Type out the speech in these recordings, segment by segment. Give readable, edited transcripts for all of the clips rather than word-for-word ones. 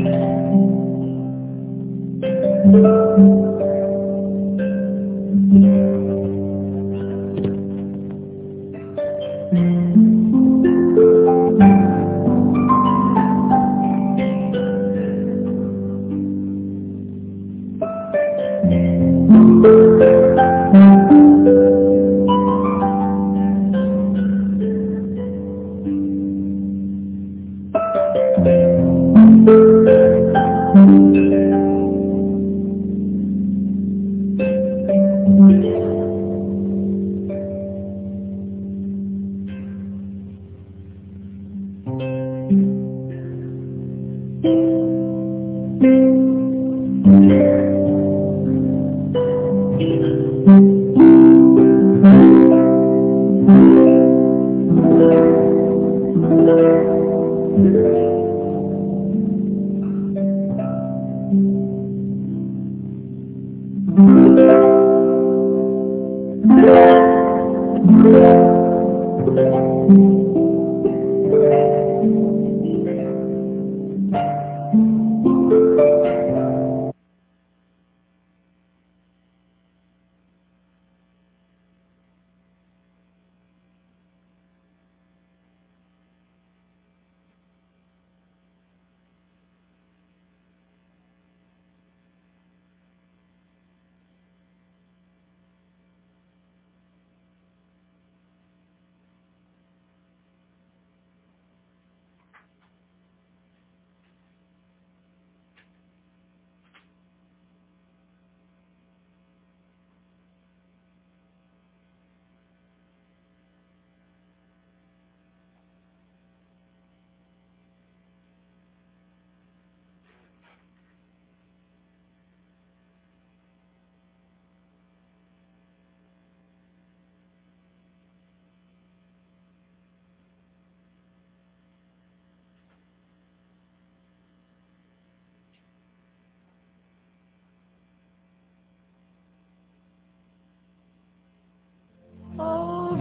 Oh,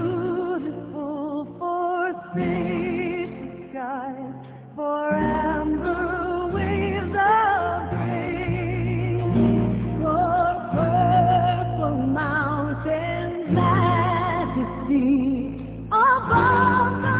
beautiful for spacious skies, for amber waves of grain, for purple mountains, majesty above the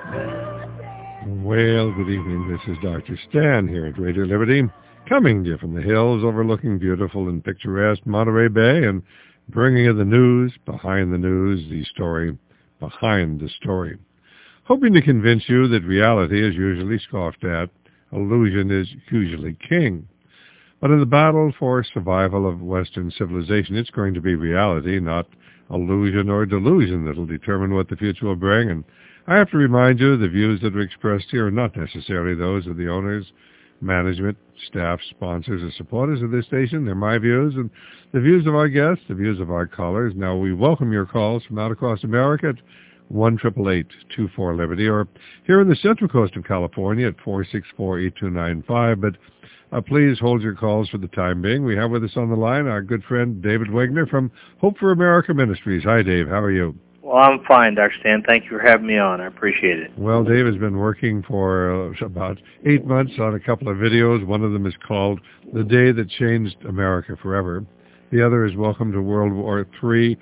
blue. Well, good evening. This is Dr. Stan here at Radio Liberty, coming to you from the hills overlooking beautiful and picturesque Monterey Bay and bringing you the news, behind the news, the story behind the story. Hoping to convince you that reality is usually scoffed at, illusion is usually king. But in the battle for survival of Western civilization, it's going to be reality, not illusion or delusion, that will determine what the future will bring. And I have to remind you, the views that are expressed here are not necessarily those of the owners, management, staff, sponsors, or supporters of this station. They're my views and the views of our guests, the views of our callers. Now, we welcome your calls from out across America at 1-888-24-LIBERTY, or here in the Central Coast of California at 464-8295. But please hold your calls for the time being. We have with us on the line our good friend David Wegner from Hope for America Ministries. Hi, Dave. How are you? Well, I'm fine, Dr. Stan. Thank you for having me on. I appreciate it. Well, Dave has been working for about 8 months on a couple of videos. One of them is called The Day That Changed America Forever. The other is Welcome to World War III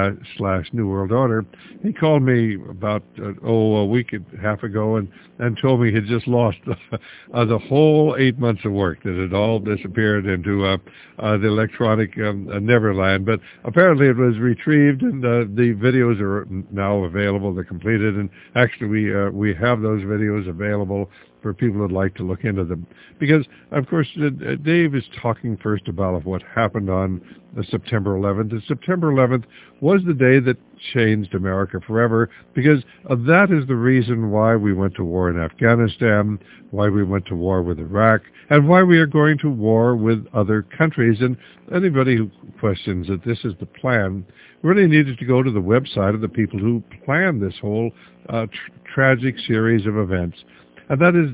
/ New World Order. He called me about, a week and a half ago and told me he'd just lost the whole 8 months of work, that it all disappeared into the electronic neverland. But apparently it was retrieved, and the videos are now available. They're completed, and actually we have those videos available for people who'd like to look into them. Because, of course, Dave is talking first about what happened on September 11th. And September 11th was the day that changed America forever, because that is the reason why we went to war in Afghanistan, why we went to war with Iraq, and why we are going to war with other countries. And anybody who questions that this is the plan really needed to go to the website of the people who planned this whole tragic series of events. And that is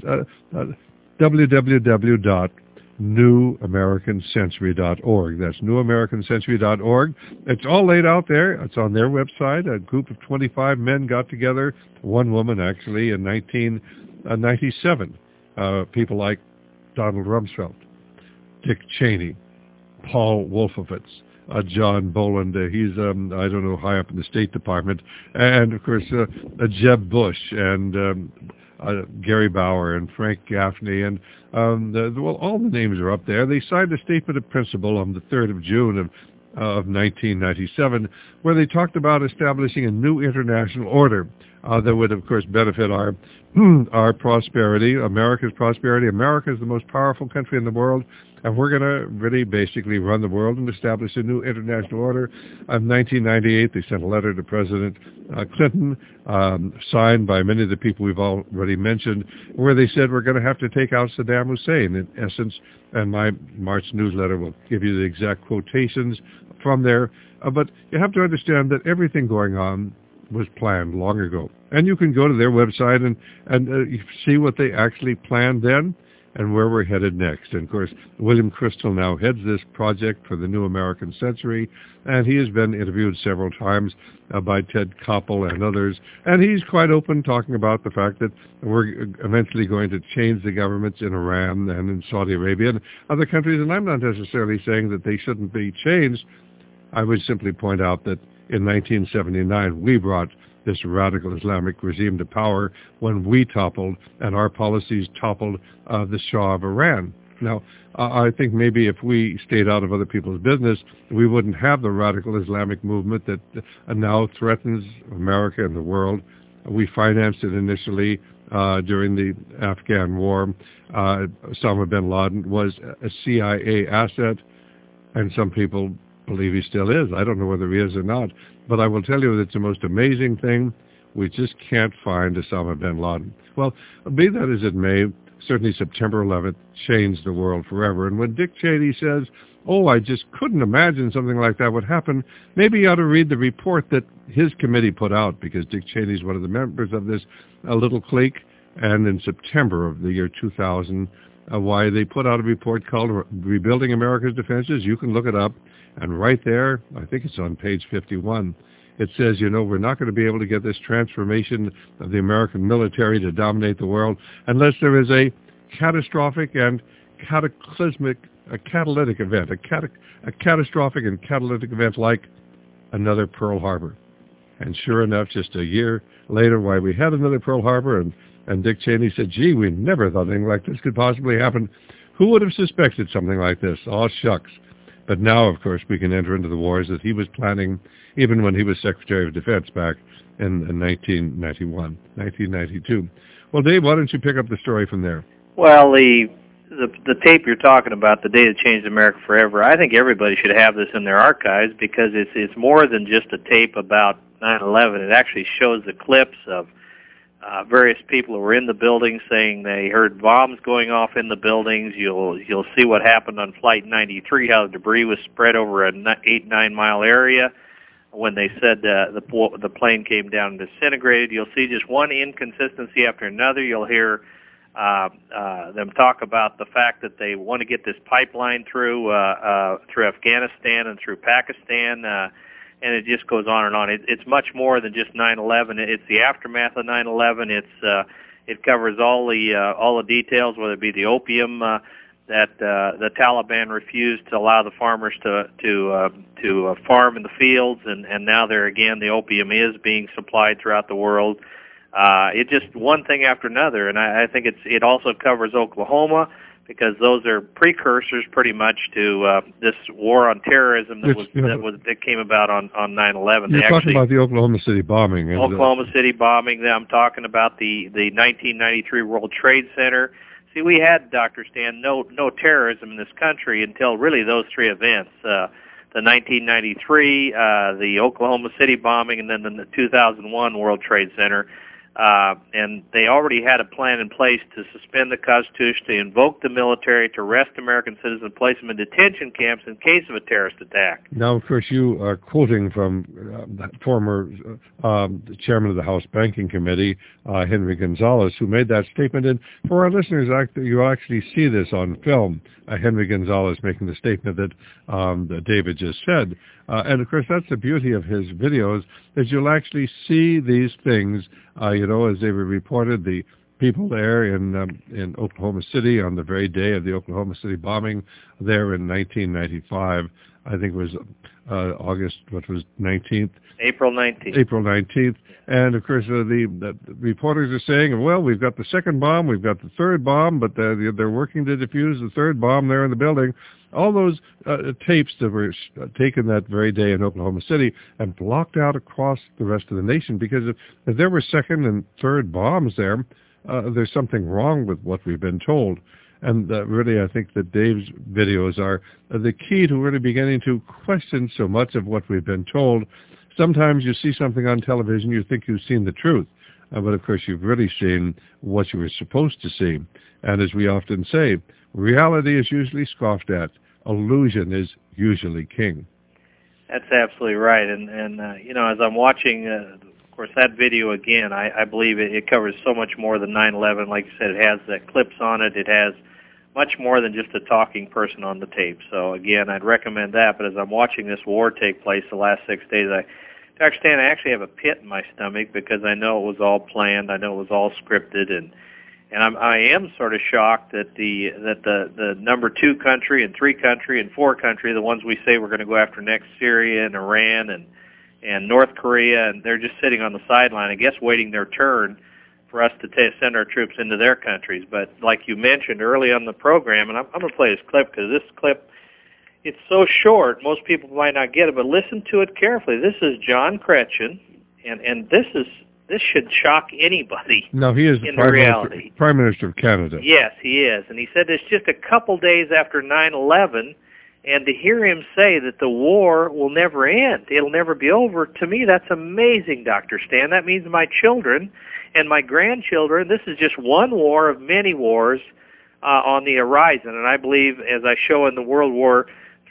www.newamericancentury.org. That's newamericancentury.org. It's all laid out there. It's on their website. A group of 25 men got together, one woman actually, in 1997. People like Donald Rumsfeld, Dick Cheney, Paul Wolfowitz, John Boland, he's, I don't know, high up in the State Department, and, of course, Jeb Bush and Gary Bauer and Frank Gaffney, and all the names are up there. They signed a statement of principle on the 3rd of June of 1997, where they talked about establishing a new international order that would, of course, benefit our prosperity, America's prosperity. America is the most powerful country in the world, and we're going to really basically run the world and establish a new international order. In 1998, they sent a letter to President Clinton, signed by many of the people we've already mentioned, where they said we're going to have to take out Saddam Hussein, in essence, and my March newsletter will give you the exact quotations from there. But you have to understand that everything going on was planned long ago. And you can go to their website and see what they actually planned then and where we're headed next. And, of course, William Crystal now heads this project for the New American Century, and he has been interviewed several times by Ted Koppel and others. And he's quite open, talking about the fact that we're eventually going to change the governments in Iran and in Saudi Arabia and other countries. And I'm not necessarily saying that they shouldn't be changed. I would simply point out that in 1979, we brought this radical Islamic regime to power when we toppled, and our policies toppled the Shah of Iran. Now, I think maybe if we stayed out of other people's business, we wouldn't have the radical Islamic movement that now threatens America and the world. We financed it initially during the Afghan war. Osama bin Laden was a CIA asset, and some people believe he still is. I don't know whether he is or not. But I will tell you that it's the most amazing thing. We just can't find Osama bin Laden. Well, be that as it may, certainly September 11th changed the world forever. And when Dick Cheney says, oh, I just couldn't imagine something like that would happen, maybe you ought to read the report that his committee put out, because Dick Cheney is one of the members of this little clique. And in September of the year 2000, why they put out a report called Rebuilding America's Defenses. You can look it up. And right there, I think it's on page 51, it says, we're not going to be able to get this transformation of the American military to dominate the world unless there is a catastrophic and cataclysmic, a catalytic event, a catastrophic and catalytic event like another Pearl Harbor. And sure enough, just a year later, why we had another Pearl Harbor, and Dick Cheney said, gee, we never thought anything like this could possibly happen. Who would have suspected something like this? Oh, shucks. But now, of course, we can enter into the wars that he was planning even when he was Secretary of Defense back in 1992. Well, Dave, why don't you pick up the story from there? Well, the tape you're talking about, The Day That Changed America Forever, I think everybody should have this in their archives, because it's more than just a tape about 9/11. It actually shows the clips of various people who were in the building saying they heard bombs going off in the buildings. You'll see what happened on Flight 93, how the debris was spread over an 8-9 mile area. When they said the plane came down and disintegrated, you'll see just one inconsistency after another. You'll hear them talk about the fact that they want to get this pipeline through Afghanistan and through Pakistan. And it just goes on and on. It's much more than just 9/11. It's the aftermath of 9/11. It covers all the details, whether it be the opium that the Taliban refused to allow the farmers to farm in the fields, and now the opium is being supplied throughout the world. It just one thing after another, and I think it also covers Oklahoma, because those are precursors pretty much to this war on terrorism that came about on 9/11. You're talking about the Oklahoma City bombing. Oklahoma City bombing. I'm talking about the 1993 World Trade Center. See, we had, Dr. Stan, no terrorism in this country until really those three events. The 1993, the Oklahoma City bombing, and then the 2001 World Trade Center. And they already had a plan in place to suspend the Constitution, to invoke the military, to arrest American citizens, place them in detention camps in case of a terrorist attack. Now, of course, you are quoting from former chairman of the House Banking Committee, Henry Gonzalez, who made that statement. And for our listeners, you'll actually see this on film, Henry Gonzalez making the statement that David just said. And, of course, that's the beauty of his videos, is you'll actually see these things, as they were reported, the people there in Oklahoma City on the very day of the Oklahoma City bombing there in 1995. I think it was August, 19th? April 19th. April 19th. And, of course, the reporters are saying, well, we've got the second bomb, we've got the third bomb, but they're working to defuse the third bomb there in the building. All those tapes that were taken that very day in Oklahoma City and blocked out across the rest of the nation, because if there were second and third bombs there, there's something wrong with what we've been told. And really, I think that Dave's videos are the key to really beginning to question so much of what we've been told. Sometimes you see something on television, you think you've seen the truth, but of course you've really seen what you were supposed to see. And as we often say, reality is usually scoffed at. Illusion is usually king. That's absolutely right. And as I'm watching, of course, that video again, I believe it covers so much more than 9/11. Like you said, it has the clips on it. It has much more than just a talking person on the tape. So again, I'd recommend that. But as I'm watching this war take place the last 6 days, Dr. Stan, I actually have a pit in my stomach because I know it was all planned. I know it was all scripted, and I am sort of shocked that the number 2 country and 3 country and 4 country, the ones we say we're going to go after next, Syria and Iran and North Korea, and they're just sitting on the sideline, I guess, waiting their turn for us to send our troops into their countries. But like you mentioned early on the program, and I'm going to play this clip because this clip, it's so short, most people might not get it, but listen to it carefully. This is John Chrétien, and this should shock anybody. No, he is the Prime Minister of Canada. Yes, he is. And he said it's just a couple days after 9/11, and to hear him say that the war will never end, it'll never be over, to me that's amazing, Dr. Stan. That means my children and my grandchildren, this is just one war of many wars on the horizon. And I believe, as I show in the World War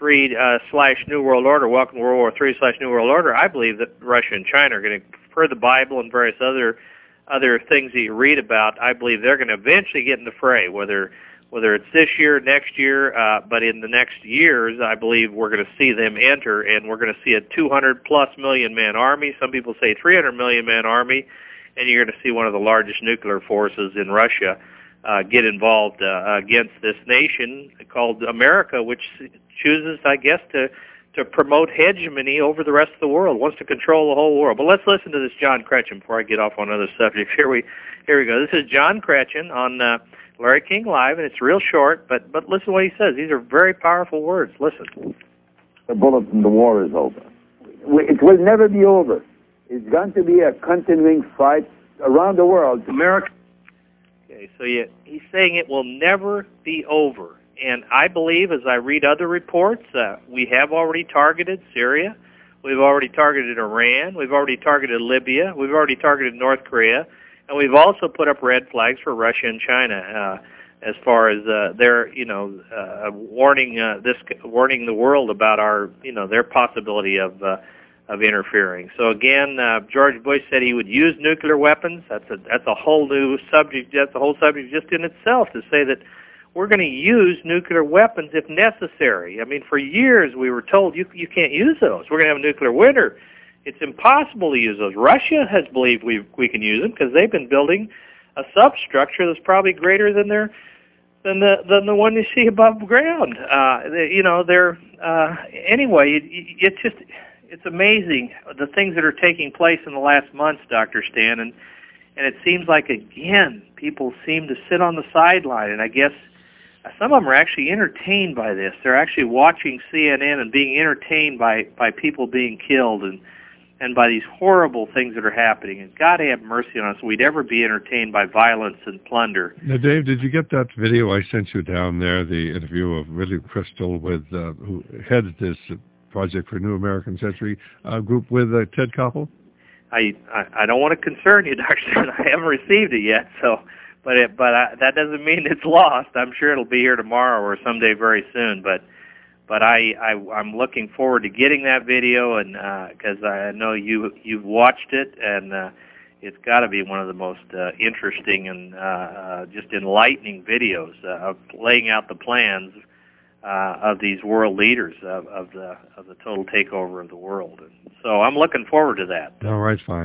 III/New World Order, Welcome to World War III/New World Order, I believe that Russia and China are going to, per the Bible and various other things that you read about, I believe they're going to eventually get in the fray, whether it's this year, next year, but in the next years, I believe we're going to see them enter, and we're going to see a 200-plus million-man army. Some people say 300 million-man army, and you're going to see one of the largest nuclear forces in Russia get involved against this nation called America, which chooses, I guess, to promote hegemony over the rest of the world, wants to control the whole world. But let's listen to this John Chrétien before I get off on other subjects. Here we go. This is John Chrétien on Larry King Live, and it's real short, but listen to what he says. These are very powerful words. Listen. The bulletin, the war is over. It will never be over. It's going to be a continuing fight around the world. America. Okay, so he's saying it will never be over. And I believe, as I read other reports, we have already targeted Syria. We've already targeted Iran. We've already targeted Libya. We've already targeted North Korea. And we've also put up red flags for Russia and China as far as their, warning the world about their possibility of interfering. So again, George Bush said he would use nuclear weapons. That's a whole new subject. That's a whole subject just in itself, to say that we're going to use nuclear weapons if necessary. I mean, for years we were told you can't use those. We're going to have a nuclear winter. It's impossible to use those. Russia has believed we can use them because they've been building a substructure that's probably greater than the one you see above ground. Anyway, it's amazing the things that are taking place in the last months, Dr. Stan, and it seems like, again, people seem to sit on the sideline, and I guess some of them are actually entertained by this. They're actually watching CNN and being entertained by people being killed and by these horrible things that are happening. And God have mercy on us. We'd ever be entertained by violence and plunder. Now, Dave, did you get that video I sent you down there, the interview of William Crystal with who heads this Project for New American Century group with Ted Koppel? I don't want to concern you, Dr. Stern. I haven't received it yet, so that doesn't mean it's lost. I'm sure it'll be here tomorrow or someday very soon. But I'm looking forward to getting that video, and because I know you've watched it, and it's got to be one of the most interesting and just enlightening videos of laying out the plans of these world leaders of the total takeover of the world. And so I'm looking forward to that. All right, fine.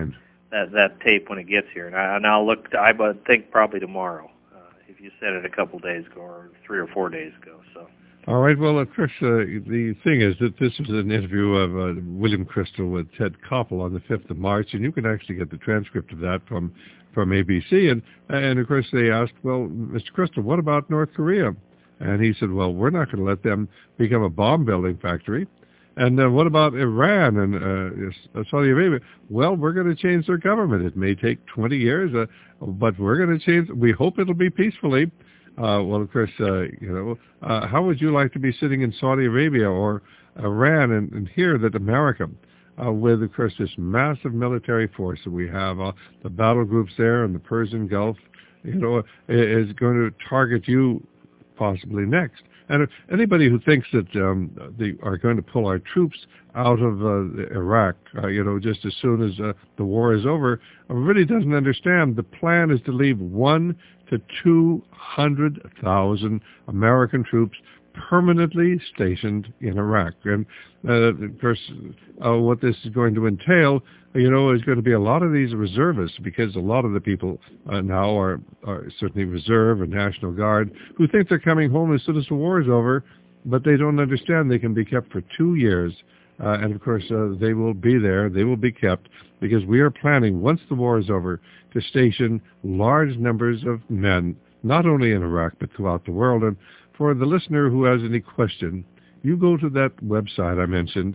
that tape when it gets here, and I'll look. I think probably tomorrow, if you said it a couple days ago or 3 or 4 days ago. So. All right. Well, of course, the thing is that this is an interview of William Crystal with Ted Koppel on the 5th of March, and you can actually get the transcript of that from ABC. And of course, they asked, well, Mr. Crystal, what about North Korea? And he said, well, we're not going to let them become a bomb-building factory. And what about Iran and Saudi Arabia? Well, we're going to change their government. It may take 20 years, but we're going to change. We hope it'll be peacefully. Well, of course, how would you like to be sitting in Saudi Arabia or Iran and hear that America, with, of course, this massive military force that we have, the battle groups there in the Persian Gulf, is going to target you possibly next? And anybody who thinks that they are going to pull our troops out of Iraq, just as soon as the war is over, really doesn't understand. The plan is to leave 100,000 to 200,000 American troops permanently stationed in Iraq. And, of course, what this is going to entail, is going to be a lot of these reservists, because a lot of the people now are certainly reserve and National Guard who think they're coming home as soon as the war is over, but they don't understand they can be kept for 2 years. And, of course, they will be there. They will be kept because we are planning, once the war is over, to station large numbers of men, not only in Iraq, but throughout the world. And for the listener who has any question, you go to that website I mentioned,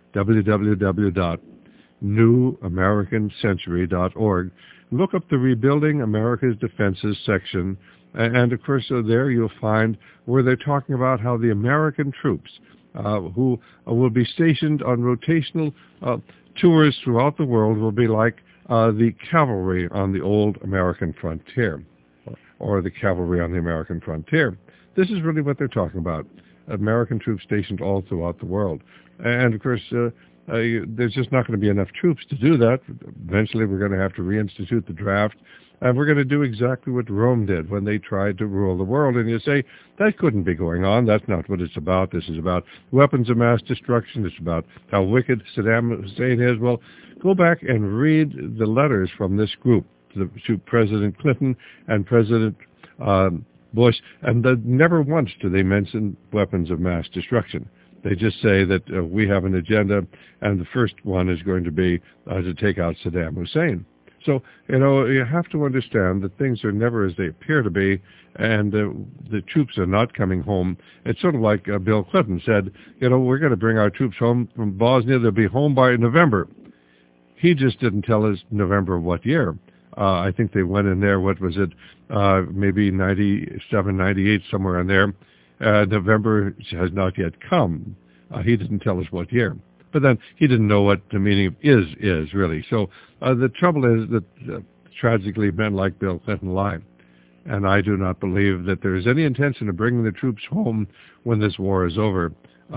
www.newamericancentury.org. Look up the Rebuilding America's Defenses section. And, of course, there you'll find where they're talking about how the American troops who will be stationed on rotational tours throughout the world will be like the cavalry on the old American frontier, or the cavalry on the American frontier. This is really what they're talking about, American troops stationed all throughout the world. And, of course, there's just not going to be enough troops to do that. Eventually, we're going to have to reinstitute the draft. And we're going to do exactly what Rome did when they tried to rule the world. And you say, that couldn't be going on. That's not what it's about. This is about weapons of mass destruction. It's about how wicked Saddam Hussein is. Well, go back and read the letters from this group to President Clinton and President Bush. And never once do they mention weapons of mass destruction. They just say that we have an agenda, and the first one is going to be to take out Saddam Hussein. So, you have to understand that things are never as they appear to be, and the troops are not coming home. It's sort of like Bill Clinton said, we're going to bring our troops home from Bosnia. They'll be home by November. He just didn't tell us November of what year. I think they went in there, what was it, maybe 97, 98, somewhere in there. November has not yet come. He didn't tell us what year. But then he didn't know what the meaning of is really. So the trouble is that tragically men like Bill Clinton lie. And I do not believe that there is any intention of bringing the troops home when this war is over.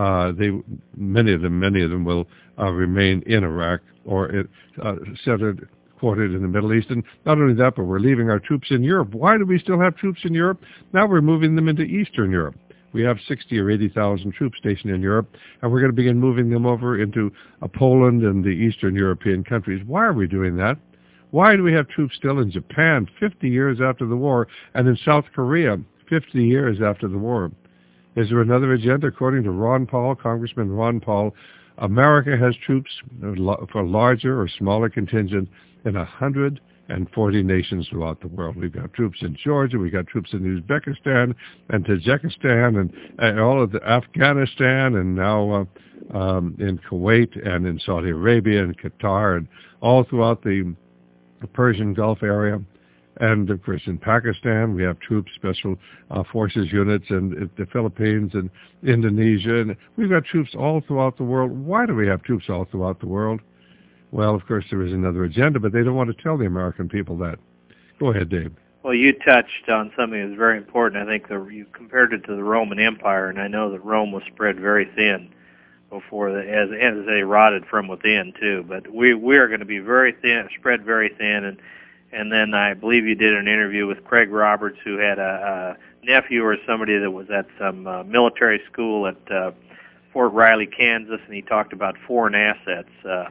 Many of them will remain in Iraq or quartered in the Middle East. And not only that, but we're leaving our troops in Europe. Why do we still have troops in Europe? Now we're moving them into Eastern Europe. We have 60 or 80,000 troops stationed in Europe, and we're going to begin moving them over into Poland and the Eastern European countries. Why are we doing that? Why do we have troops still in Japan 50 years after the war, and in South Korea 50 years after the war? Is there another agenda? According to Ron Paul, Congressman Ron Paul, America has troops for larger or smaller contingent in 140 nations throughout the world. We've got troops in Georgia, we've got troops in Uzbekistan and Tajikistan and all of Afghanistan, and now in Kuwait and in Saudi Arabia and Qatar, and all throughout the Persian Gulf area. And, of course, in Pakistan, we have troops, special forces units, and the Philippines and Indonesia. And we've got troops all throughout the world. Why do we have troops all throughout the world? Well, of course, there is another agenda, but they don't want to tell the American people that. Go ahead, Dave. Well, you touched on something that's very important. I think you compared it to the Roman Empire, and I know that Rome was spread very thin before, as they rotted from within, too. But we are going to be very thin, spread very thin, and then I believe you did an interview with Craig Roberts, who had a nephew or somebody that was at some military school at Fort Riley, Kansas, and he talked about foreign assets.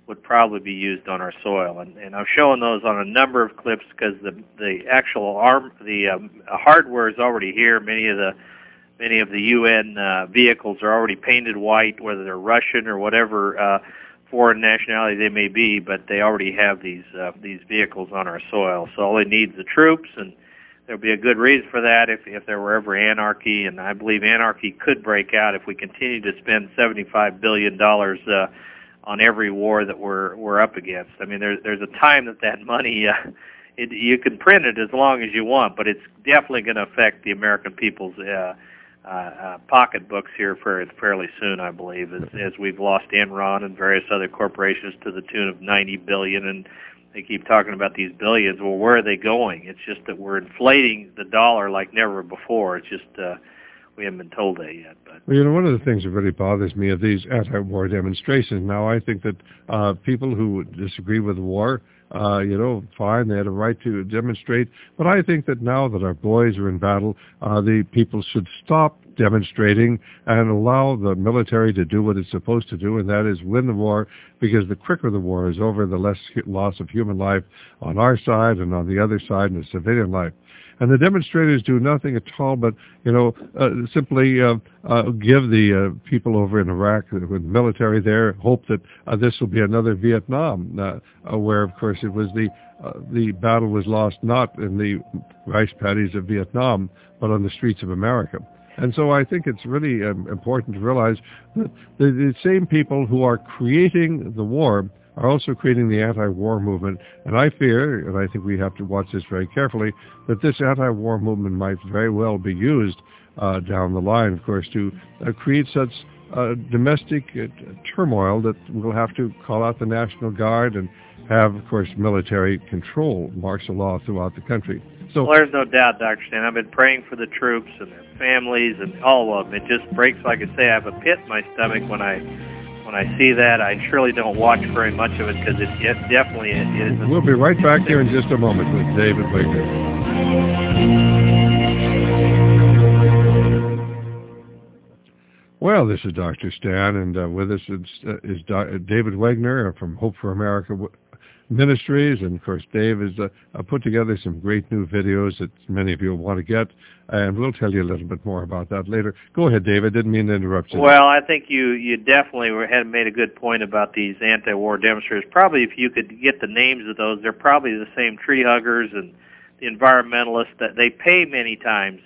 would probably be used on our soil. And I've shown those on a number of clips because the actual hardware is already here. Many of the UN vehicles are already painted white, whether they're Russian or whatever foreign nationality they may be, but they already have these vehicles on our soil. So all they need is the troops, and there'll be a good reason for that if there were ever anarchy, and I believe anarchy could break out if we continue to spend $75 billion on every war that we're up against. I mean, there's a time that money, you can print it as long as you want, but it's definitely going to affect the American people's pocketbooks here fairly soon, I believe, as we've lost Enron and various other corporations to the tune of $90 billion, and they keep talking about these billions. Well, where are they going? It's just that we're inflating the dollar like never before. It's just we haven't been told that yet. But well, one of the things that really bothers me are these anti-war demonstrations. Now, I think that people who disagree with the war, fine, they had a right to demonstrate. But I think that now that our boys are in battle, the people should stop demonstrating and allow the military to do what it's supposed to do, and that is win the war, because the quicker the war is over, the less loss of human life on our side and on the other side in the civilian life. And the demonstrators do nothing at all but, simply give the people over in Iraq, with the military there, hope that this will be another Vietnam, where, of course, it was the battle was lost not in the rice paddies of Vietnam, but on the streets of America. And so I think it's really important to realize that the same people who are creating the war are also creating the anti-war movement. And I fear, and I think we have to watch this very carefully, that this anti-war movement might very well be used down the line, of course, to create such domestic turmoil that we'll have to call out the National Guard and have, of course, military control, martial law throughout the country. So, well, there's no doubt, Dr. Stan. I've been praying for the troops and their families and all of them. It just breaks, like I say, I have a pit in my stomach when I see that. I surely don't watch very much of it because it definitely is. We'll be right back here in just a moment with David Wagner. Well, this is Dr. Stan, and with us is David Wagner from Hope for America Ministries, and of course Dave has put together some great new videos that many of you will want to get, and we'll tell you a little bit more about that later. Go ahead, Dave. I didn't mean to interrupt you. Well, I think you definitely had made a good point about these anti-war demonstrators. Probably if you could get the names of those, they're probably the same tree huggers and the environmentalists that they pay many times.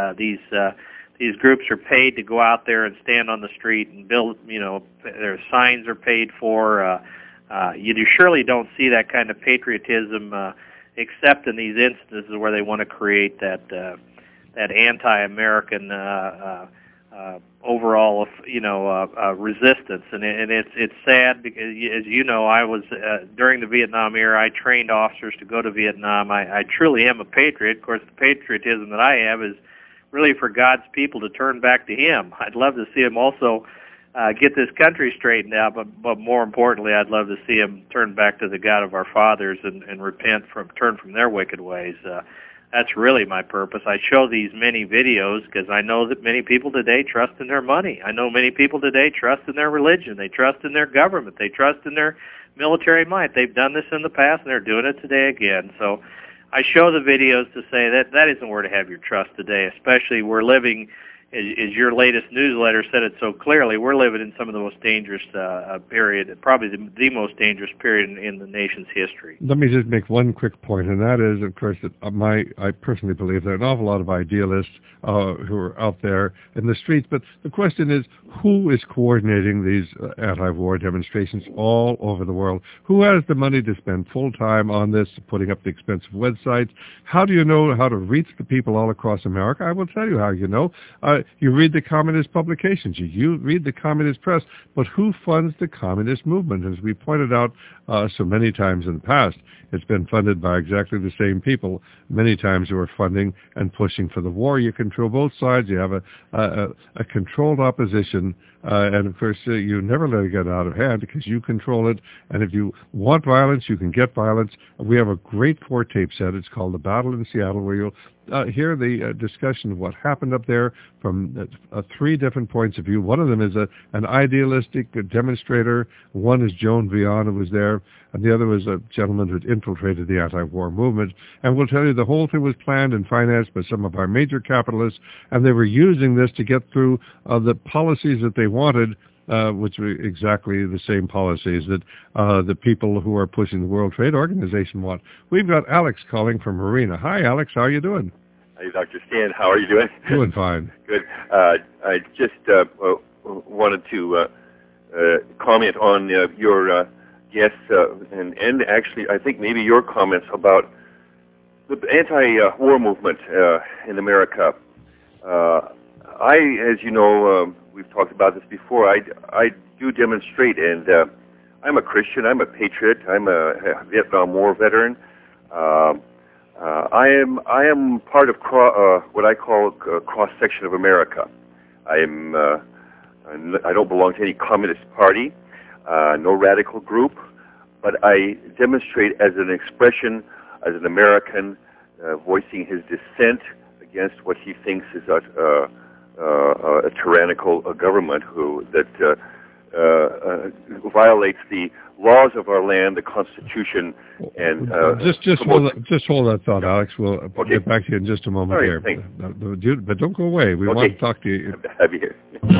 These groups are paid to go out there and stand on the street and build, their signs are paid for. You surely don't see that kind of patriotism except in these instances where they want to create that anti-American overall, resistance. And it's sad because, as you know, I was during the Vietnam era. I trained officers to go to Vietnam. I truly am a patriot. Of course, the patriotism that I have is really for God's people to turn back to Him. I'd love to see Him also get this country straightened out, but more importantly, I'd love to see Him turn back to the God of our fathers and turn from their wicked ways. That's really my purpose. I show these many videos because I know that many people today trust in their money. I know many people today trust in their religion. They trust in their government. They trust in their military might. They've done this in the past, and they're doing it today again. So I show the videos to say that isn't where to have your trust today, especially we're living, as your latest newsletter said it so clearly, we're living in some of the most dangerous period, probably the most dangerous period in the nation's history. Let me just make one quick point, and that is, of course, that I personally believe there are an awful lot of idealists who are out there in the streets, but the question is, who is coordinating these anti-war demonstrations all over the world? Who has the money to spend full-time on this, putting up the expensive websites? How do you know how to reach the people all across America? I will tell you how you know. You read the communist publications, you read the communist press, but who funds the communist movement? As we pointed out so many times in the past, it's been funded by exactly the same people, many times who are funding and pushing for the war. You control both sides. You have a controlled opposition, and of course you never let it get out of hand because you control it, and if you want violence, you can get violence. We have a great 4-tape set. It's called The Battle in Seattle, where you'll hear the discussion of what happened up there from 3 different points of view. One of them is an idealistic demonstrator. One is Joan Vion, who was there, and the other was a gentleman who had infiltrated the anti-war movement. And we'll tell you the whole thing was planned and financed by some of our major capitalists, and they were using this to get through the policies that they wanted, which were exactly the same policies that the people who are pushing the World Trade Organization want. We've got Alex calling from Marina. Hi, Alex. How are you doing? Hi, Dr. Stan. How are you doing? Doing fine. Good. I just wanted to comment on your guests, and actually I think maybe your comments about the anti-war movement in America. As you know, we've talked about this before. I do demonstrate, and I'm a Christian. I'm a patriot. I'm a Vietnam War veteran. I am part of what I call a cross section of America. I don't belong to any communist party, no radical group, but I demonstrate as an expression, as an American, voicing his dissent against what he thinks is a tyrannical government that violates the laws of our land, the Constitution, and just hold that thought, Alex. We'll get back to you in just a moment. Right, here. Thanks. But don't go away. We want to talk to you. Happy here.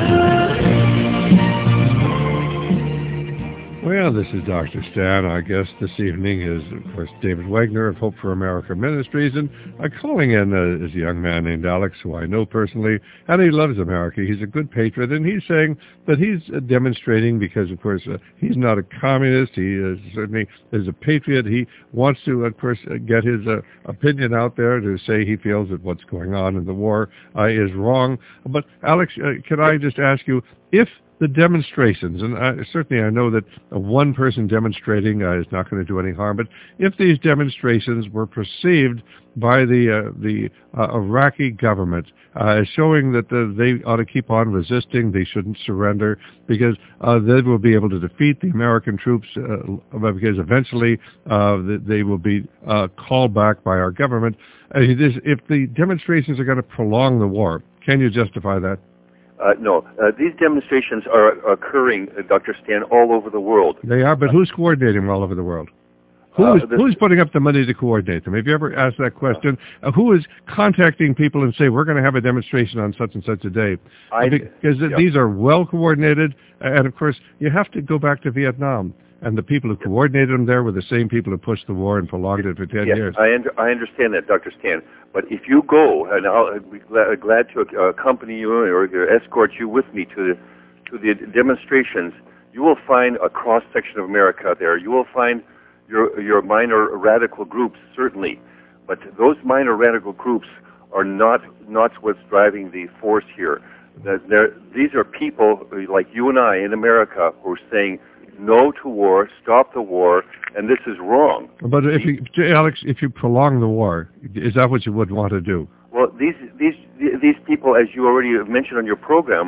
Well, this is Dr. Stan. Our guest this evening is, of course, David Wagner of Hope for America Ministries, and calling in is a young man named Alex, who I know personally, and he loves America. He's a good patriot, and he's saying that he's demonstrating because, of course, he's not a communist. He certainly is a patriot. He wants to, of course, get his opinion out there to say he feels that what's going on in the war is wrong. But, Alex, can I just ask you, if the demonstrations, and certainly I know that one person demonstrating is not going to do any harm, but if these demonstrations were perceived by the Iraqi government as showing that they ought to keep on resisting, they shouldn't surrender, because they will be able to defeat the American troops, because eventually they will be called back by our government. If the demonstrations are going to prolong the war, can you justify that? No. These demonstrations are occurring, Dr. Stan, all over the world. They are, but who's coordinating them all over the world? Who's putting up the money to coordinate them? Have you ever asked that question? Who is contacting people and say, we're going to have a demonstration on such and such a day? Because these are well coordinated, and of course, you have to go back to Vietnam. And the people who coordinated them there were the same people who pushed the war and prolonged it for 10 years. I understand that, Dr. Stan. But if you go, and I'll be glad to accompany you or escort you with me to the demonstrations, you will find a cross-section of America there. You will find your minor radical groups, certainly. But those minor radical groups are not what's driving the force here. These are people like you and I in America who are saying, no to war, stop the war, and this is wrong. But Alex, if you prolong the war, is that what you would want to do? Well, these people, as you already mentioned on your program,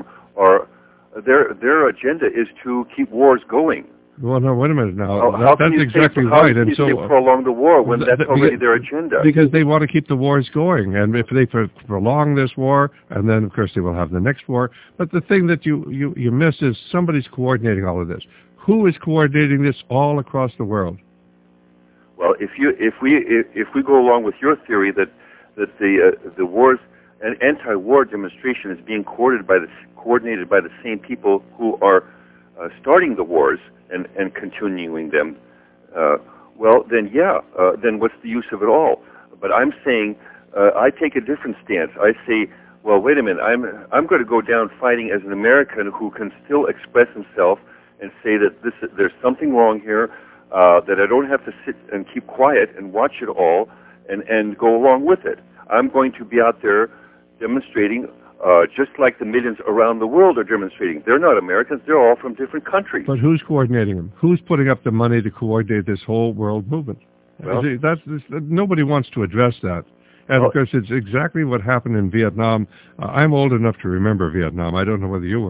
their agenda is to keep wars going. Well, no, wait a minute now. That's exactly right. And so prolong the war when that's already their agenda. Because they want to keep the wars going, and if they prolong this war, and then of course they will have the next war. But the thing that you miss is somebody's coordinating all of this. Who is coordinating this all across the world? Well, if we go along with your theory that the wars and anti-war demonstration is being coordinated by the same people who are starting the wars and continuing them, well, then then what's the use of it all? But I'm saying I take a different stance. I say, well, wait a minute, I'm going to go down fighting as an American who can still express himself and say that there's something wrong here, that I don't have to sit and keep quiet and watch it all and go along with it. I'm going to be out there demonstrating just like the millions around the world are demonstrating. They're not Americans. They're all from different countries. But who's coordinating them? Who's putting up the money to coordinate this whole world movement? Well, nobody wants to address that. And of course, it's exactly what happened in Vietnam. I'm old enough to remember Vietnam. I don't know whether you were.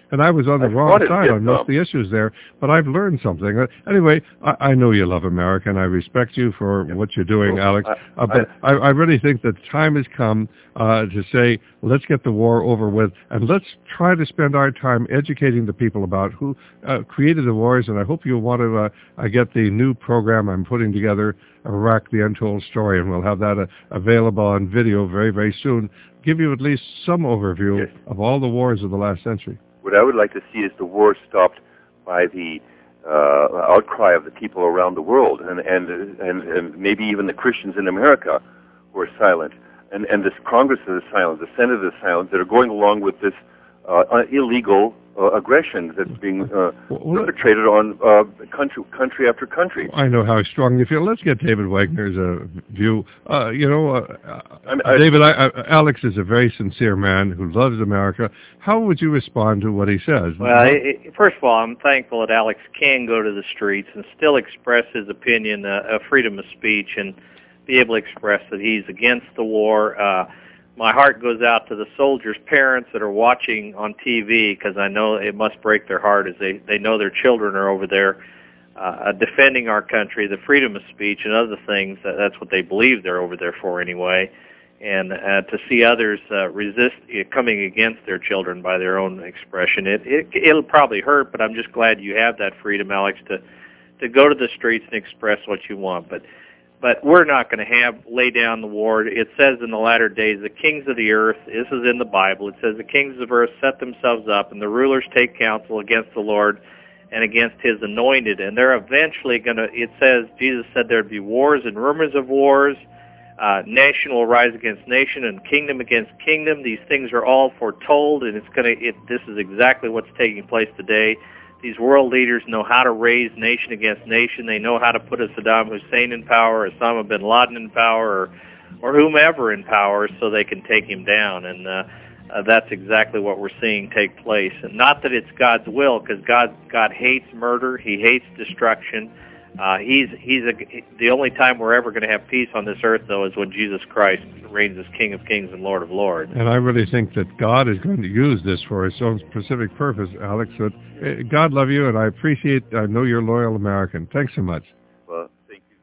And I was on the I wrong fought in side on most Vietnam. of the issues there, but I've learned something. Anyway, I know you love America, and I respect you for what you're doing, Well, Alex. But I really think that time has come to say, let's get the war over with, and let's try to spend our time educating the people about who created the wars. And I hope you'll want to get the new program I'm putting together, Iraq, the Untold Story, and we'll have that available on video very, very soon. Give you at least some overview Yes. of all the wars of the last century. What I would like to see is the war stopped by the outcry of the people around the world, and maybe even the Christians in America who are silent, and this Congress is silent, the Senate is silent, that are going along with this illegal aggression that's being perpetrated on country after country. I know how strong you feel. Let's get David Wagner's view. David, Alex is a very sincere man who loves America. How would you respond to what he says? Well, first of all, I'm thankful that Alex can go to the streets and still express his opinion, freedom of speech, and be able to express that he's against the war. My heart goes out to the soldiers' parents that are watching on TV, because I know it must break their heart as they know their children are over there defending our country, the freedom of speech and other things. That's what they believe they're over there for anyway. And to see others resist coming against their children by their own expression, it'll probably hurt, but I'm just glad you have that freedom, Alex, to go to the streets and express what you want. But we're not going to lay down the war. It says in the latter days, the kings of the earth, this is in the Bible, it says the kings of earth set themselves up, and the rulers take counsel against the Lord and against his anointed. And they're eventually going to, it says, Jesus said there'd be wars and rumors of wars. Nation will rise against nation and kingdom against kingdom. These things are all foretold, and this is exactly what's taking place today. These world leaders know how to raise nation against nation. They know how to put a Saddam Hussein in power, or Osama bin Laden in power, or whomever in power, so they can take him down. And that's exactly what we're seeing take place. And not that it's God's will, because God hates murder. He hates destruction. The only time we're ever going to have peace on this earth, though, is when Jesus Christ reigns as King of Kings and Lord of Lords. And I really think that God is going to use this for His own specific purpose, Alex. But God love you, and I know you're a loyal American. Thanks so much. Well, thank you.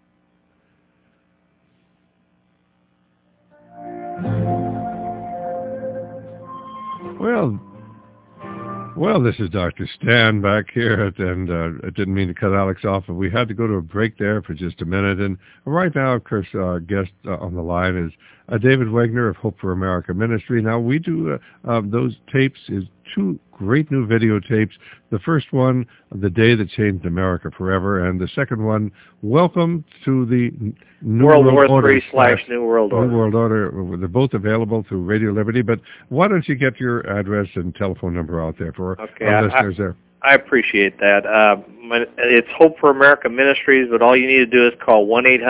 Well, this is Dr. Stan back here, and I didn't mean to cut Alex off, but we had to go to a break there for just a minute. And right now, of course, our guest on the line is David Wagner of Hope for America Ministry. Now, we do those tapes, is two great new videotapes. The first one, The Day That Changed America Forever, and the second one, Welcome to the New World War War III / New World Order. They're both available through Radio Liberty, but why don't you get your address and telephone number out there for our listeners there? I appreciate that. It's Hope for America Ministries, but all you need to do is call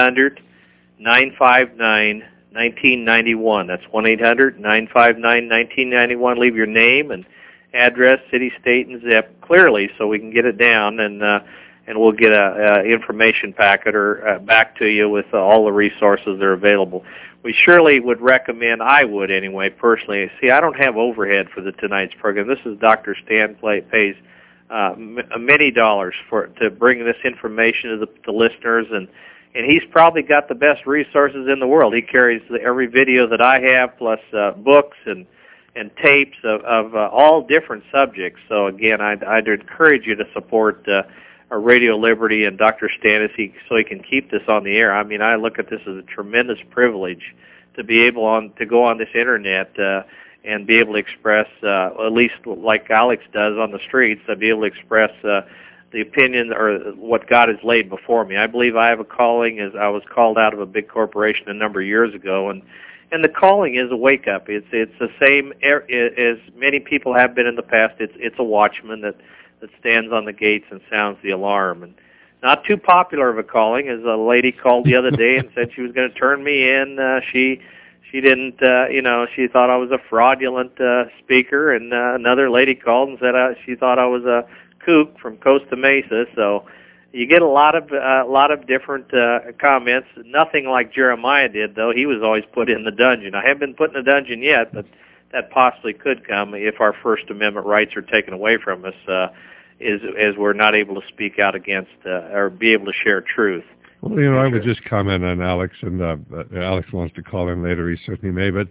1-800-959-1991. That's 1-800-959-1991. Leave your name and address, city, state, and zip clearly so we can get it down, and we'll get a information packet or back to you with all the resources that are available. We surely would recommend, I would anyway, personally. See, I don't have overhead for tonight's program. This is Dr. Stan pays many dollars to bring this information to the listeners, and he's probably got the best resources in the world. He carries every video that I have, plus books and tapes of all different subjects. So again, I'd encourage you to support Radio Liberty and Dr. Stan so he can keep this on the air. I mean, I look at this as a tremendous privilege to be able to go on this internet and be able to express, at least like Alex does on the streets, to be able to express the opinion or what God has laid before me. I believe I have a calling, as I was called out of a big corporation a number of years ago, and the calling is a wake-up. It's the same as many people have been in the past. It's a watchman that stands on the gates and sounds the alarm. And not too popular of a calling, as a lady called the other day and said she was going to turn me in. She didn't, she thought I was a fraudulent speaker, and another lady called and said she thought I was a kook from Costa Mesa. So you get a lot of different comments. Nothing like Jeremiah did, though. He was always put in the dungeon. I haven't been put in the dungeon yet, but that possibly could come if our First Amendment rights are taken away from us, is we're not able to speak out against or be able to share truth. Well, I would just comment on Alex, and Alex wants to call in later. He certainly may. But,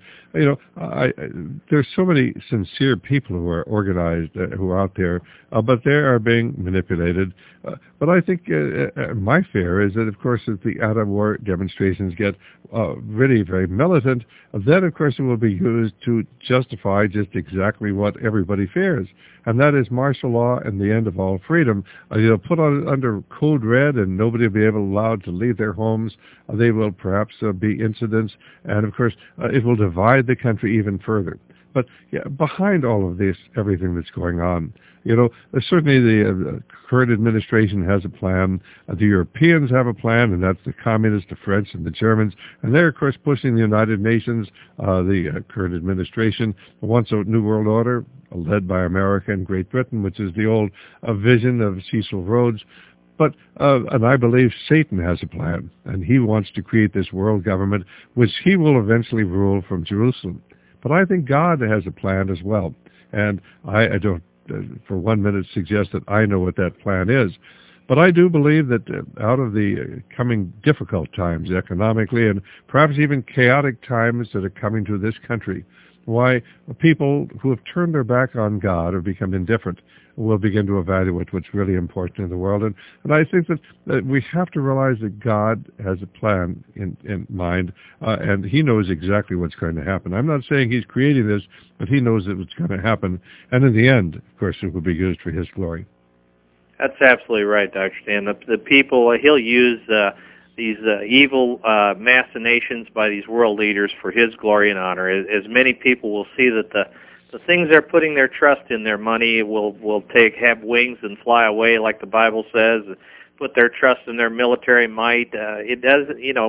there's so many sincere people who are organized, who are out there, but they are being manipulated. But I think my fear is that, of course, as the anti-war demonstrations get really very militant, then, of course, it will be used to justify just exactly what everybody fears, and that is martial law and the end of all freedom. Put on under Code Red, and nobody will be allowed to leave their homes. They will perhaps be incidents, and, of course, it will divide the country even further. But behind all of this, everything that's going on, certainly the current administration has a plan. The Europeans have a plan, and that's the communists, the French, and the Germans. And they're, of course, pushing the United Nations. The current administration wants a New World Order led by America and Great Britain, which is the old vision of Cecil Rhodes. But, and I believe Satan has a plan, and he wants to create this world government, which he will eventually rule from Jerusalem. But I think God has a plan as well. And I don't, for 1 minute, suggest that I know what that plan is. But I do believe that out of the coming difficult times economically, and perhaps even chaotic times that are coming to this country, why people who have turned their back on God or become indifferent will begin to evaluate what's really important in the world. And I think that we have to realize that God has a plan in mind, and he knows exactly what's going to happen. I'm not saying he's creating this, but he knows that it's going to happen. And in the end, of course, it will be used for his glory. That's absolutely right, Dr. Stan. The people, he'll use these evil machinations by these world leaders for his glory and honor. As many people will see that the things they're putting their trust in, their money, will have wings and fly away, like the Bible says. Put their trust in their military might. It does,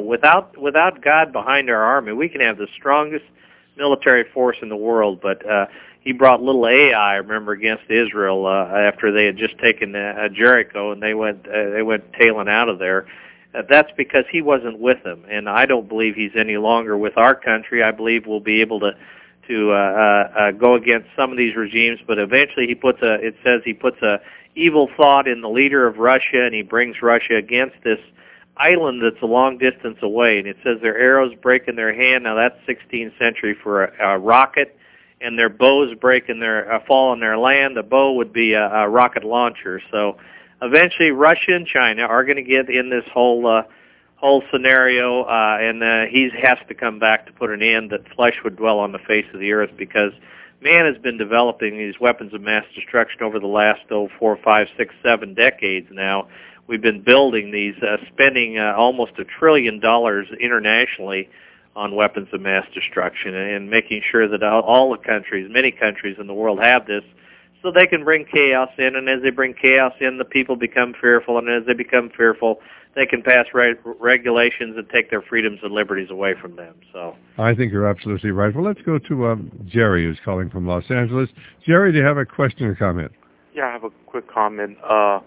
without God behind our army, we can have the strongest military force in the world. But he brought little Ai, I remember, against Israel after they had just taken Jericho, and they went tailing out of there. That's because he wasn't with them, and I don't believe he's any longer with our country. I believe we'll be able to go against some of these regimes, but eventually he puts a evil thought in the leader of Russia, and he brings Russia against this island that's a long distance away, and it says their arrows break in their hand. Now that's 16th century for a rocket, and their bows fall on their land. The bow would be a rocket launcher. So eventually Russia and China are going to get in this whole scenario, and he has to come back to put an end that flesh would dwell on the face of the earth, because man has been developing these weapons of mass destruction over the last 4, 5, 6, 7 decades now. We've been building these, spending almost $1 trillion internationally on weapons of mass destruction, and making sure that all the countries, many countries in the world, have this, so they can bring chaos in. And as they bring chaos in, the people become fearful, and as they become fearful, they can pass regulations and take their freedoms and liberties away from them. So I think you're absolutely right. Well, let's go to Jerry, who's calling from Los Angeles. Jerry, do you have a question or comment? Yeah, I have a quick comment.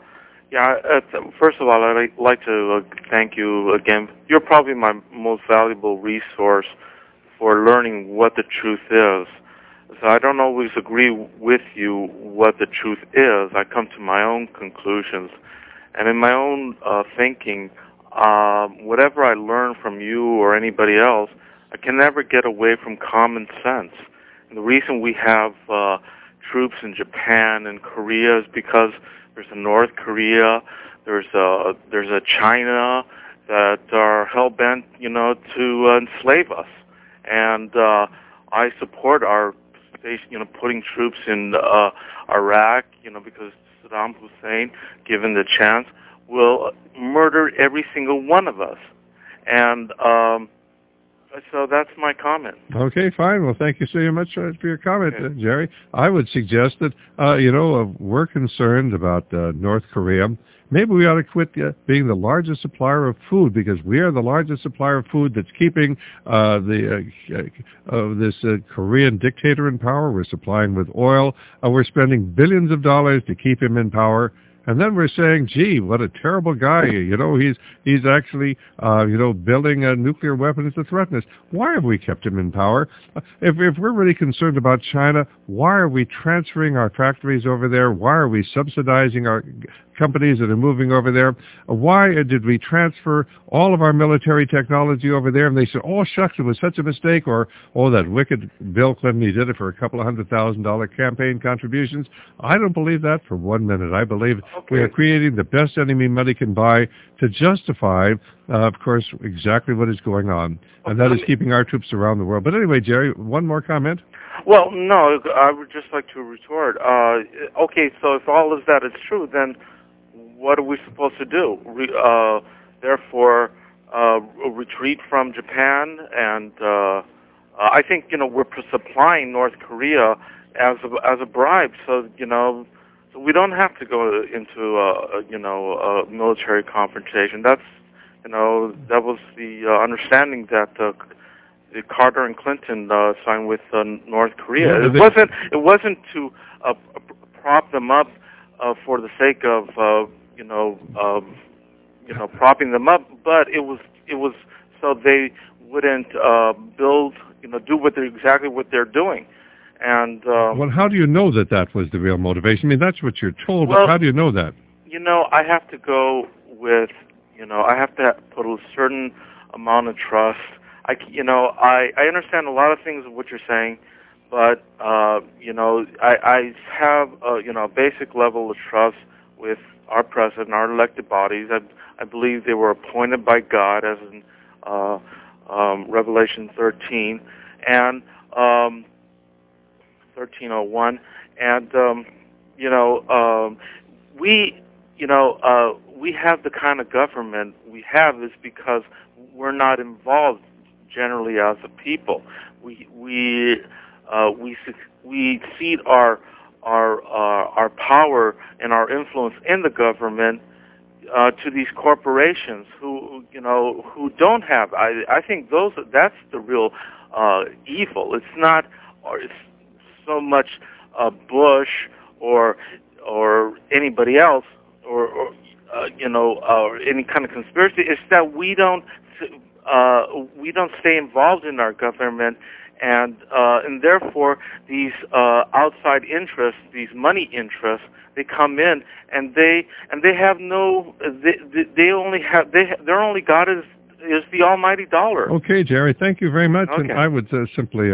First of all, I'd like to thank you again. You're probably my most valuable resource for learning what the truth is. So I don't always agree with you what the truth is. I come to my own conclusions. And in my own thinking, whatever I learn from you or anybody else, I can never get away from common sense. And the reason we have troops in Japan and Korea is because there's a North Korea, there's a China that are hell-bent, to enslave us. And I support our, putting troops in Iraq, because Saddam Hussein, given the chance, will murder every single one of us. And so that's my comment. Okay, fine. Well, thank you so much for your comment, Jerry. I would suggest that, we're concerned about North Korea. Maybe we ought to quit being the largest supplier of food, because we are the largest supplier of food that's keeping this Korean dictator in power. We're supplying with oil. We're spending billions of dollars to keep him in power. and then we're saying, gee, what a terrible guy. He's actually, building nuclear weapons to threaten us. Why have we kept him in power? If we're really concerned about China, why are we transferring our factories over there? Why are we subsidizing our companies that are moving over there? Why did we transfer all of our military technology over there? And they said, oh, shucks, it was such a mistake. Or, oh, that wicked Bill Clinton, he did it for a couple of $100,000 campaign contributions. I don't believe that for 1 minute. I believe we are creating the best enemy money can buy to justify, of course, exactly what is going on. And that is keeping our troops around the world. But anyway, Jerry, one more comment? Well, no, I would just like to retort. Okay, so if all of that is true, then what are we supposed to do? Therefore, retreat from Japan, and I think we're supplying North Korea as a bribe. So so we don't have to go into a military confrontation. That's that was the understanding that Carter and Clinton signed with North Korea. It wasn't to prop them up for the sake of propping them up, but it was so they wouldn't do exactly what they're doing. And well, how do you know that was the real motivation? I mean, that's what you're told, but how do you know that? I have to go with I have to put a certain amount of trust. I understand a lot of things of what you're saying, but I have a basic level of trust with our president, our elected bodies. I believe they were appointed by God, as in Revelation 13 and 13:01, and we have the kind of government we have is because we're not involved generally as a people. We cede our power and our influence in the government to these corporations who don't have. I think that's the real evil. It's not it's so much Bush or anybody else or any kind of conspiracy. It's that we don't stay involved in our government, and therefore these outside interests, these money interests, they come in and they have no. Their only God is the almighty dollar. Okay, Jerry, thank you very much. Okay. And I would simply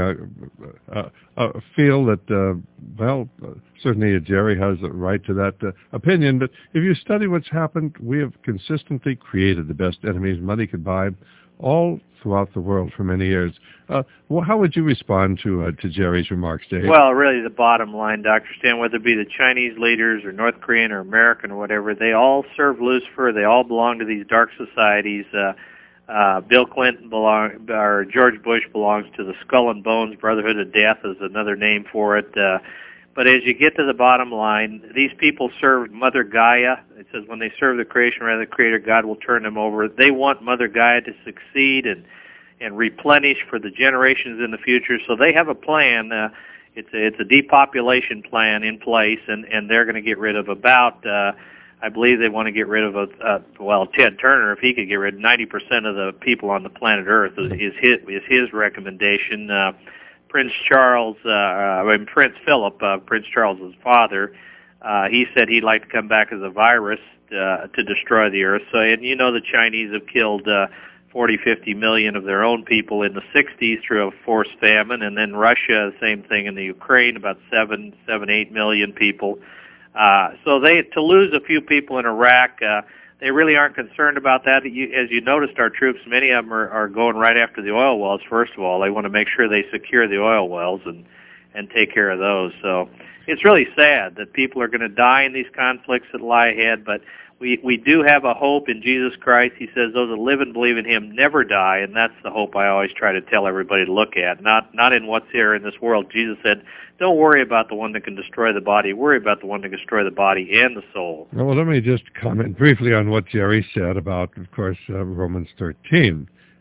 feel that, certainly Jerry has a right to that opinion, but if you study what's happened, we have consistently created the best enemies money could buy all throughout the world for many years. How would you respond to Jerry's remarks, Dave? Well, really the bottom line, Dr. Stan, whether it be the Chinese leaders or North Korean or American or whatever, they all serve Lucifer. They all belong to these dark societies. Bill Clinton or George Bush belongs to the Skull and Bones Brotherhood of Death is another name for it. But as you get to the bottom line, these people serve Mother Gaia. It says when they serve the creation, rather the Creator, God will turn them over. They want Mother Gaia to succeed and replenish for the generations in the future. So they have a plan. It's a depopulation plan in place, and they're going to get rid of about, I believe they want to get rid of, Ted Turner, if he could get rid of 90% of the people on the planet Earth, is his recommendation. Prince Philip, Prince Charles's father, he said he'd like to come back as a virus to destroy the Earth. So, and the Chinese have killed 40-50 million of their own people in the 60s through a forced famine, and then Russia, the same thing in the Ukraine, about 7-8 million people. So to lose a few people in Iraq, they really aren't concerned about that. As you noticed, our troops, many of them are going right after the oil wells. First of all, they want to make sure they secure the oil wells and take care of those. So it's really sad that people are going to die in these conflicts that lie ahead, but we do have a hope in Jesus Christ. He says those that live and believe in Him never die, and that's the hope I always try to tell everybody to look at, not in what's here in this world. Jesus said, don't worry about the one that can destroy the body. Worry about the one that can destroy the body and the soul. Well, let me just comment briefly on what Jerry said about, of course, Romans 13.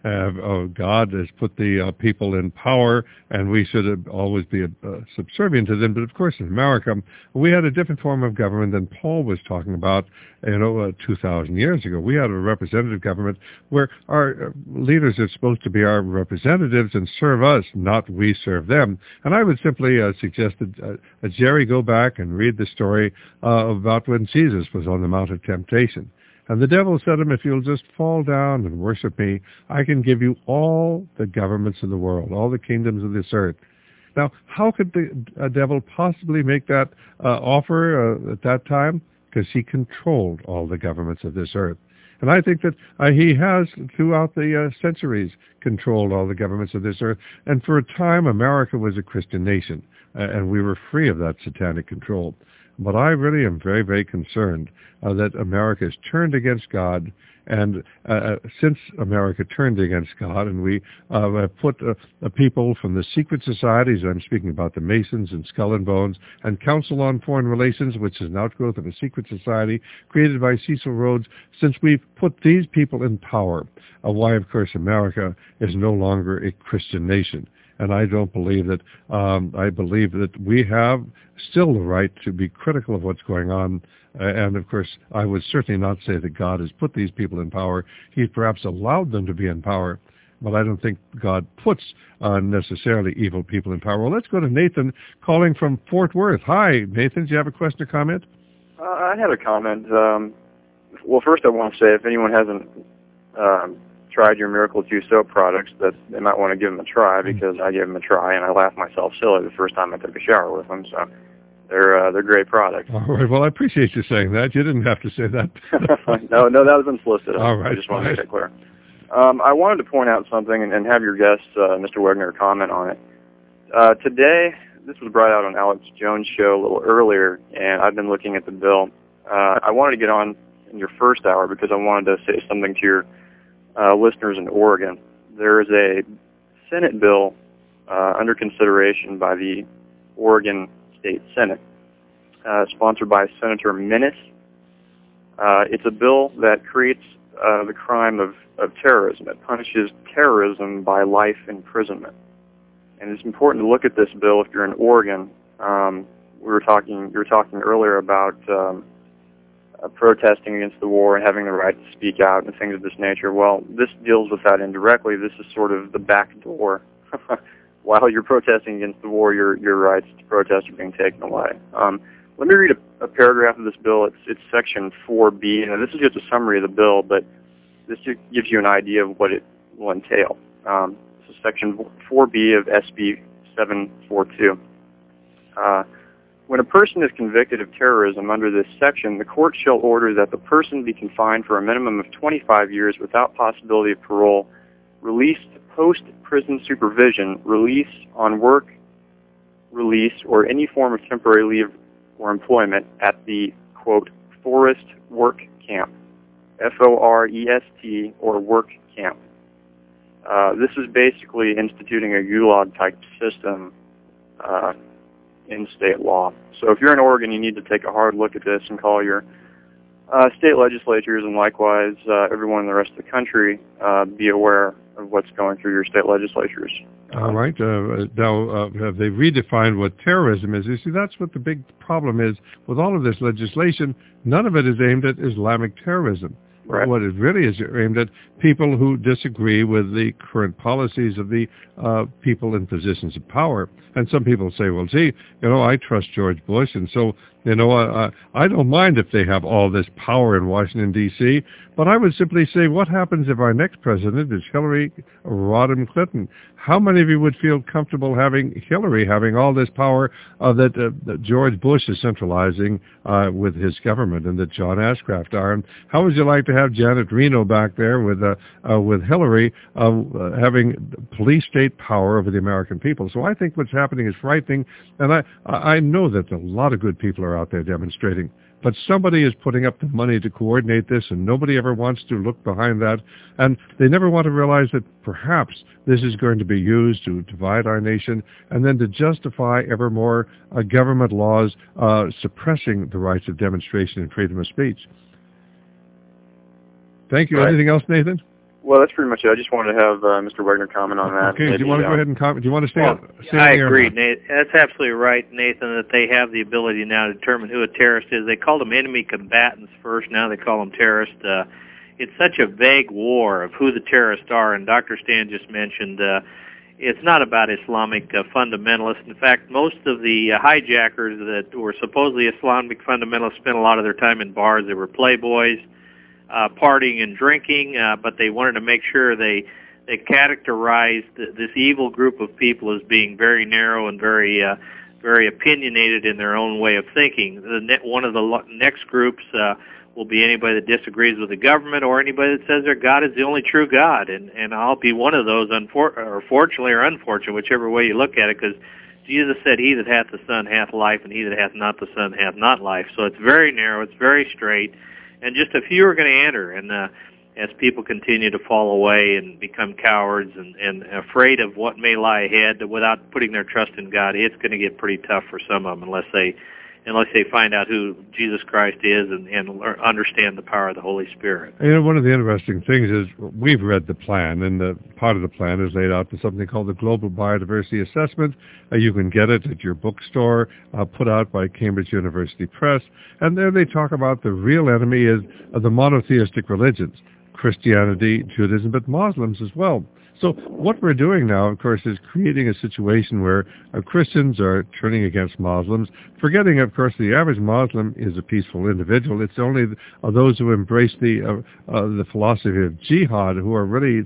God has put the people in power, and we should always be subservient to them. But of course, in America, we had a different form of government than Paul was talking about, 2,000 years ago. We had a representative government where our leaders are supposed to be our representatives and serve us, not we serve them. And I would simply suggest that Jerry go back and read the story about when Jesus was on the Mount of Temptation. And the devil said to him, if you'll just fall down and worship me, I can give you all the governments of the world, all the kingdoms of this earth. Now, how could the devil possibly make that offer at that time? Because he controlled all the governments of this earth. And I think that he has, throughout the centuries, controlled all the governments of this earth. And for a time, America was a Christian nation, and we were free of that satanic control. But I really am very, very concerned that America has turned against God. And since America turned against God, and we have put people from the secret societies, I'm speaking about the Masons and Skull and Bones, and Council on Foreign Relations, which is an outgrowth of a secret society created by Cecil Rhodes, since we've put these people in power, why, of course, America is no longer a Christian nation. And I don't believe that, I believe that we have still the right to be critical of what's going on. And of course, I would certainly not say that God has put these people in power. He's perhaps allowed them to be in power. But I don't think God puts necessarily evil people in power. Well, let's go to Nathan calling from Fort Worth. Hi, Nathan. Do you have a question or comment? I had a comment. Well, first I want to say if anyone hasn't tried your Miracle 2 soap products, that they might want to give them a try, because I gave them a try and I laughed myself silly the first time I took a shower with them. So they're great products. All right. Well, I appreciate you saying that. You didn't have to say that. No, that was unsolicited. All right. I just wanted to make it clear. I wanted to point out something and have your guest, Mr. Wegner, comment on it. Today, this was brought out on Alex Jones' show a little earlier, and I've been looking at the bill. I wanted to get on in your first hour because I wanted to say something to your listeners in Oregon. There is a Senate bill under consideration by the Oregon State Senate, sponsored by Senator Minnis. It's a bill that creates the crime of terrorism. It punishes terrorism by life imprisonment. And it's important to look at this bill if you're in Oregon. You were talking earlier about protesting against the war and having the right to speak out and things of this nature. Well, this deals with that indirectly. This is sort of the back door. While you're protesting against the war, your rights to protest are being taken away. Let me read a paragraph of this bill. It's section 4B, and this is just a summary of the bill, but this gives you an idea of what it will entail. This is section 4B of SB 742. When a person is convicted of terrorism under this section, the court shall order that the person be confined for a minimum of 25 years without possibility of parole, released post-prison supervision, release on work, release, or any form of temporary leave or employment at the, quote, forest work camp, F-O-R-E-S-T, or work camp. This is basically instituting a gulag-type system in state law. So if you're in Oregon, you need to take a hard look at this and call your state legislatures, and likewise everyone in the rest of the country be aware of what's going through your state legislatures. All right. Now, have they redefined what terrorism is? You see, that's what the big problem is with all of this legislation. None of it is aimed at Islamic terrorism. Right. What it really is aimed at people who disagree with the current policies of the people in positions of power. And some people say, well, gee, I trust George Bush, and so, I don't mind if they have all this power in Washington, D.C., but I would simply say, what happens if our next president is Hillary Rodham Clinton? How many of you would feel comfortable having Hillary having all this power that George Bush is centralizing with his government and that John Ashcroft are? And how would you like to have Janet Reno back there with Hillary having police state power over the American people? So I think what's happening is frightening, and I know that a lot of good people are out there demonstrating. But somebody is putting up the money to coordinate this, and nobody ever wants to look behind that. And they never want to realize that perhaps this is going to be used to divide our nation and then to justify ever more government laws suppressing the rights of demonstration and freedom of speech. Thank you. Right. Anything else, Nathan? Well, that's pretty much it. I just wanted to have Mr. Wegner comment on that. Okay, do you want to go ahead and comment? Do you want to stay on I the air agree, now? Nathan. That's absolutely right, Nathan, that they have the ability now to determine who a terrorist is. They called them enemy combatants first, now they call them terrorists. It's such a vague war of who the terrorists are, and Dr. Stan just mentioned it's not about Islamic fundamentalists. In fact, most of the hijackers that were supposedly Islamic fundamentalists spent a lot of their time in bars. They were playboys, partying and drinking, but they wanted to make sure they categorized this evil group of people as being very narrow and very opinionated in their own way of thinking. One of the next groups will be anybody that disagrees with the government or anybody that says their God is the only true God. And I'll be one of those, fortunately or unfortunately, whichever way you look at it, because Jesus said, he that hath the Son hath life, and he that hath not the Son hath not life. So it's very narrow, it's very straight, and just a few are going to enter. And as people continue to fall away and become cowards and afraid of what may lie ahead without putting their trust in God, it's going to get pretty tough for some of them unless they find out who Jesus Christ is and understand the power of the Holy Spirit. You know, one of the interesting things is we've read the plan, and the part of the plan is laid out in something called the Global Biodiversity Assessment. You can get it at your bookstore, put out by Cambridge University Press, and there they talk about the real enemy is the monotheistic religions, Christianity, Judaism, but Muslims as well. So what we're doing now, of course, is creating a situation where Christians are turning against Muslims, forgetting, of course, the average Muslim is a peaceful individual. It's only those who embrace the philosophy of jihad who are ready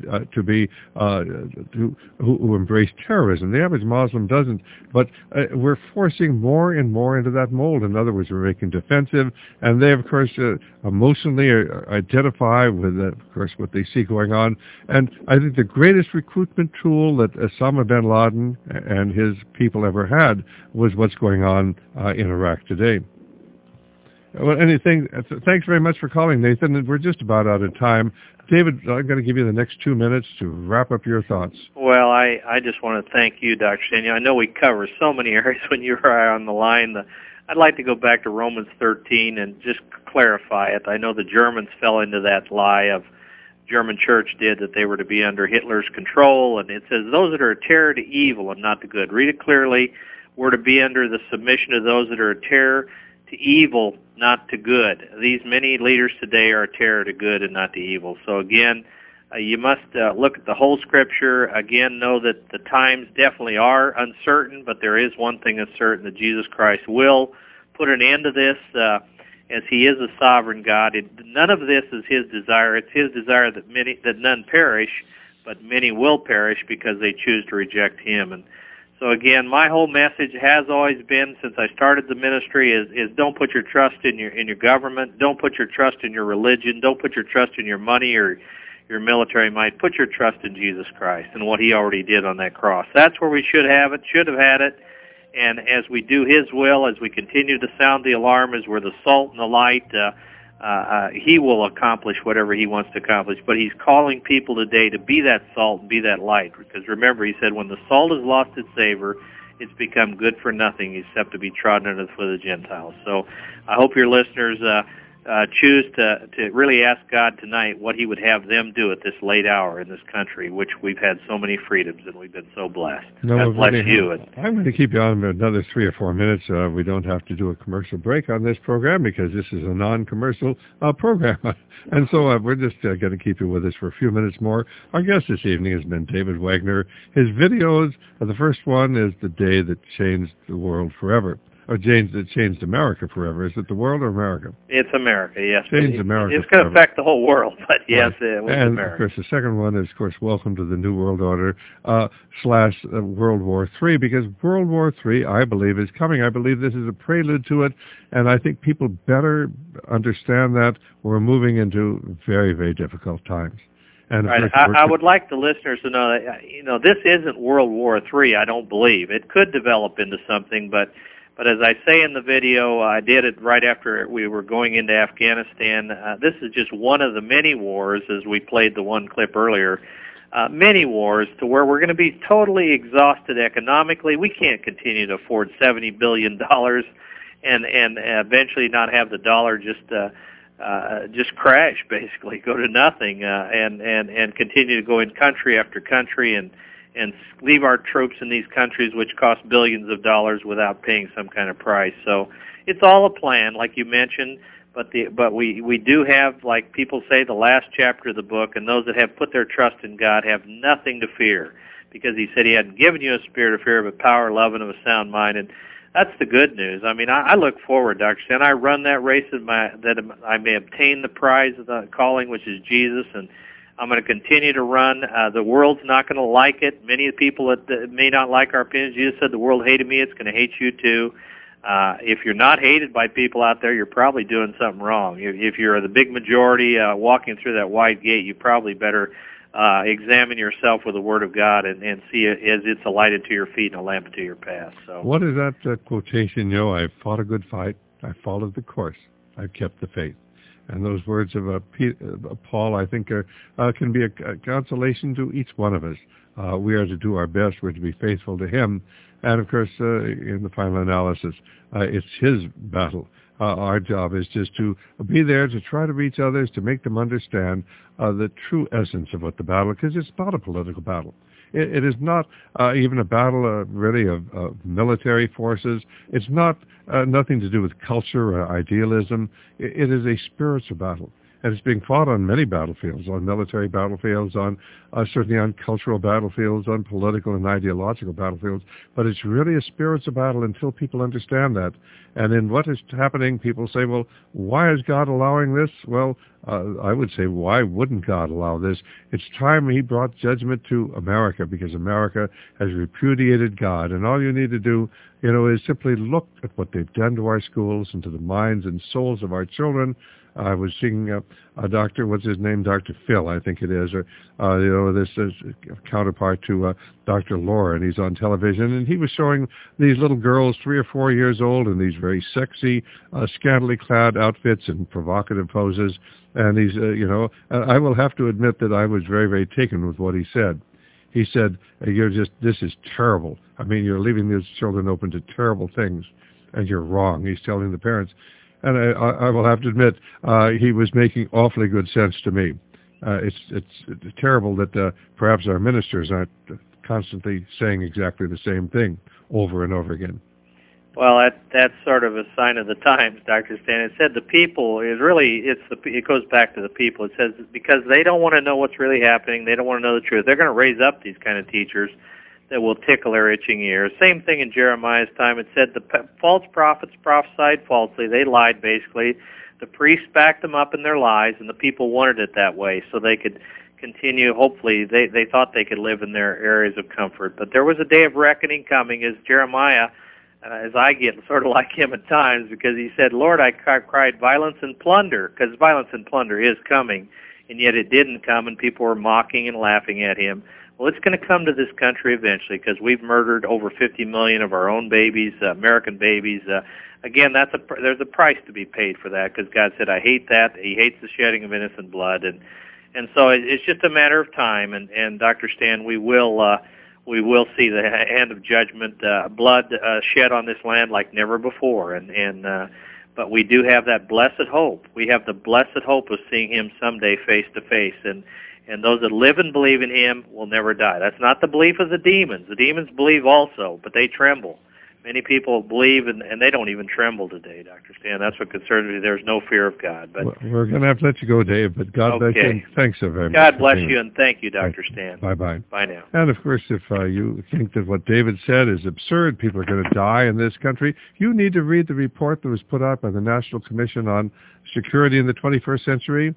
who embrace terrorism. The average Muslim doesn't. But we're forcing more and more into that mold. In other words, we're making defensive, and they, of course, emotionally identify with, of course, what they see going on. And I think the greatest recruitment tool that Osama bin Laden and his people ever had was what's going on in Iraq today. Well, thanks very much for calling, Nathan. We're just about out of time. David, I'm going to give you the next 2 minutes to wrap up your thoughts. Well, I just want to thank you, Dr. Stan. I know we cover so many areas when you were on the line. I'd like to go back to Romans 13 and just clarify it. I know the Germans fell into that lie of German church did, that they were to be under Hitler's control, and it says those that are a terror to evil and not to good. Read it clearly. We're to be under the submission of those that are a terror to evil, not to good. These many leaders today are a terror to good and not to evil. So again, you must look at the whole Scripture. Again, know that the times definitely are uncertain, but there is one thing that's certain, that Jesus Christ will put an end to this, as he is a sovereign God. None of this is his desire. It's his desire that none perish, but many will perish because they choose to reject him. And so again, my whole message has always been, since I started the ministry, is don't put your trust in your government. Don't put your trust in your religion. Don't put your trust in your money or your military might. Put your trust in Jesus Christ and what he already did on that cross. That's where we should have had it. And as we do his will, as we continue to sound the alarm, as we're the salt and the light, he will accomplish whatever he wants to accomplish. But he's calling people today to be that salt and be that light. Because remember, he said, when the salt has lost its savor, it's become good for nothing except to be trodden under the foot of the Gentiles. So I hope your listeners choose to really ask God tonight what he would have them do at this late hour in this country, which we've had so many freedoms and we've been so blessed. God bless you. I'm going to keep you on another 3 or 4 minutes. We don't have to do a commercial break on this program because this is a non-commercial program. And so we're just going to keep you with us for a few minutes more. Our guest this evening has been David Wegner. His videos, the first one is The Day That Changed the World Forever. Or changed America forever. Is it the world or America? It's America, yes. Changed America It's going to affect the whole world, but yes, right. it was and America. Of course, the second one is, of course, Welcome to the New World Order / World War III, because World War III, I believe, is coming. I believe this is a prelude to it, and I think people better understand that we're moving into very, very difficult times. And right. I would like the listeners to know that, this isn't World War III, I don't believe. It could develop into something, but as I say in the video, I did it right after we were going into Afghanistan. This is just one of the many wars, as we played the one clip earlier, many wars to where we're going to be totally exhausted economically. We can't continue to afford $70 billion and eventually not have the dollar just just crash, basically, go to nothing, and continue to go in country after country and leave our troops in these countries which cost billions of dollars without paying some kind of price. So it's all a plan, like you mentioned, but we do have, like people say, the last chapter of the book, and those that have put their trust in God have nothing to fear, because he said he hadn't given you a spirit of fear, but power, love, and of a sound mind. And that's the good news. I mean, I look forward, Dr. Stan. I run that race that I may obtain the prize of the calling, which is Jesus, and I'm going to continue to run. The world's not going to like it. Many of the people that may not like our opinions, Jesus said, the world hated me. It's going to hate you too. If you're not hated by people out there, you're probably doing something wrong. If you're the big majority walking through that wide gate, you probably better examine yourself with the Word of God and see it as it's a light unto your feet and a lamp unto your path. So, what is that quotation? I've fought a good fight. I followed the course. I've kept the faith. And those words of Paul, I think, can be a consolation to each one of us. We are to do our best. We're to be faithful to him. And, of course, in the final analysis, it's his battle. Our job is just to be there to try to reach others, to make them understand the true essence of what the battle, because it's not a political battle. It is not even a battle really of military forces. It's not nothing to do with culture or idealism. It is a spiritual battle. And it's being fought on many battlefields, on military battlefields, on certainly on cultural battlefields, on political and ideological battlefields. But it's really a spiritual battle until people understand that. And in what is happening, people say, well, why is God allowing this? Well, I would say, why wouldn't God allow this? It's time he brought judgment to America, because America has repudiated God. And all you need to do, is simply look at what they've done to our schools and to the minds and souls of our children. I was seeing a doctor, what's his name, Dr. Phil, I think it is, or this is counterpart to Dr. Laura, and he's on television, and he was showing these little girls, 3 or 4 years old, in these very sexy, scantily clad outfits and provocative poses, and he's, I will have to admit that I was very, very taken with what he said. He said, this is terrible. I mean, you're leaving these children open to terrible things, and you're wrong. He's telling the parents. And I will have to admit, he was making awfully good sense to me. It's terrible that perhaps our ministers aren't constantly saying exactly the same thing over and over again. Well, that's sort of a sign of the times, Dr. Stan. It said the people is really, it goes back to the people. It says because they don't want to know what's really happening, they don't want to know the truth. They're going to raise up these kind of teachers that will tickle their itching ears. Same thing in Jeremiah's time. It said the false prophets prophesied falsely. They lied, basically. The priests backed them up in their lies, and the people wanted it that way so they could continue. Hopefully, they thought they could live in their areas of comfort. But there was a day of reckoning coming, as Jeremiah, as I get sort of like him at times, because he said, Lord, I cried violence and plunder, because violence and plunder is coming, and yet it didn't come, and people were mocking and laughing at him. Well, it's going to come to this country eventually, because we've murdered over 50 million of our own babies, American babies. Again, there's a price to be paid for that, because God said, I hate that. He hates the shedding of innocent blood. And so it's just a matter of time. And Dr. Stan, we will see the hand of judgment, blood shed on this land like never before. But we do have that blessed hope. We have the blessed hope of seeing him someday face to face. And those that live and believe in him will never die. That's not the belief of the demons. The demons believe also, but they tremble. Many people believe, and they don't even tremble today, Dr. Stan. That's what concerns me. There's no fear of God. But we're going to have to let you go, Dave, but God bless you. Thanks so very much. God bless you, and thank you, Dr. Stan. Bye-bye. Bye now. And, of course, if you think that what David said is absurd, people are going to die in this country, you need to read the report that was put out by the National Commission on Security in the 21st Century.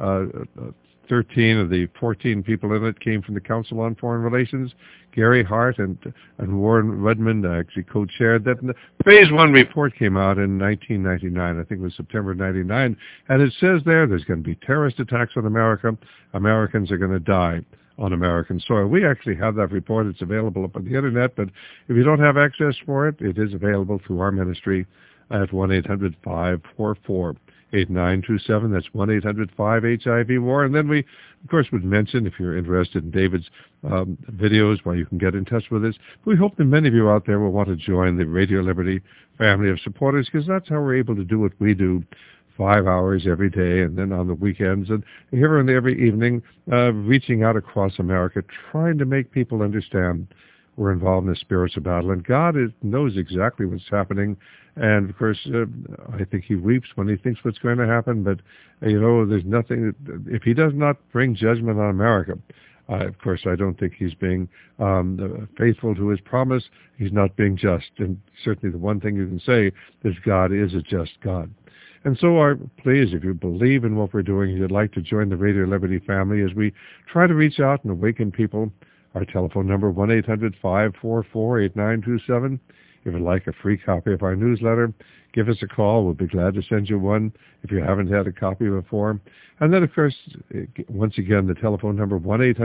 13 of the 14 people in it came from the Council on Foreign Relations. Gary Hart and Warren Redmond actually co-chaired that. And the Phase 1 report came out in 1999. I think it was September 99. And it says there's going to be terrorist attacks on America. Americans are going to die on American soil. We actually have that report. It's available up on the Internet. But if you don't have access for it, it is available through our ministry at 1-800-544-8927. That's 1-800-5HIV-WAR. And then we, of course, would mention, if you're interested in David's videos, where you can get in touch with us. We hope that many of you out there will want to join the Radio Liberty family of supporters, because that's how we're able to do what we do 5 hours every day, and then on the weekends, and here and every evening, reaching out across America, trying to make people understand we're involved in a spiritual battle, and God knows exactly what's happening. And of course, I think He weeps when He thinks what's going to happen. But there's nothing. If He does not bring judgment on America, of course, I don't think He's being faithful to His promise. He's not being just. And certainly, the one thing you can say is God is a just God. And so, our plea is, if you believe in what we're doing, you'd like to join the Radio Liberty family as we try to reach out and awaken people. Our telephone number, 1-800-544-8927. If you'd like a free copy of our newsletter, give us a call. We'll be glad to send you one if you haven't had a copy before. And then, of course, once again, the telephone number,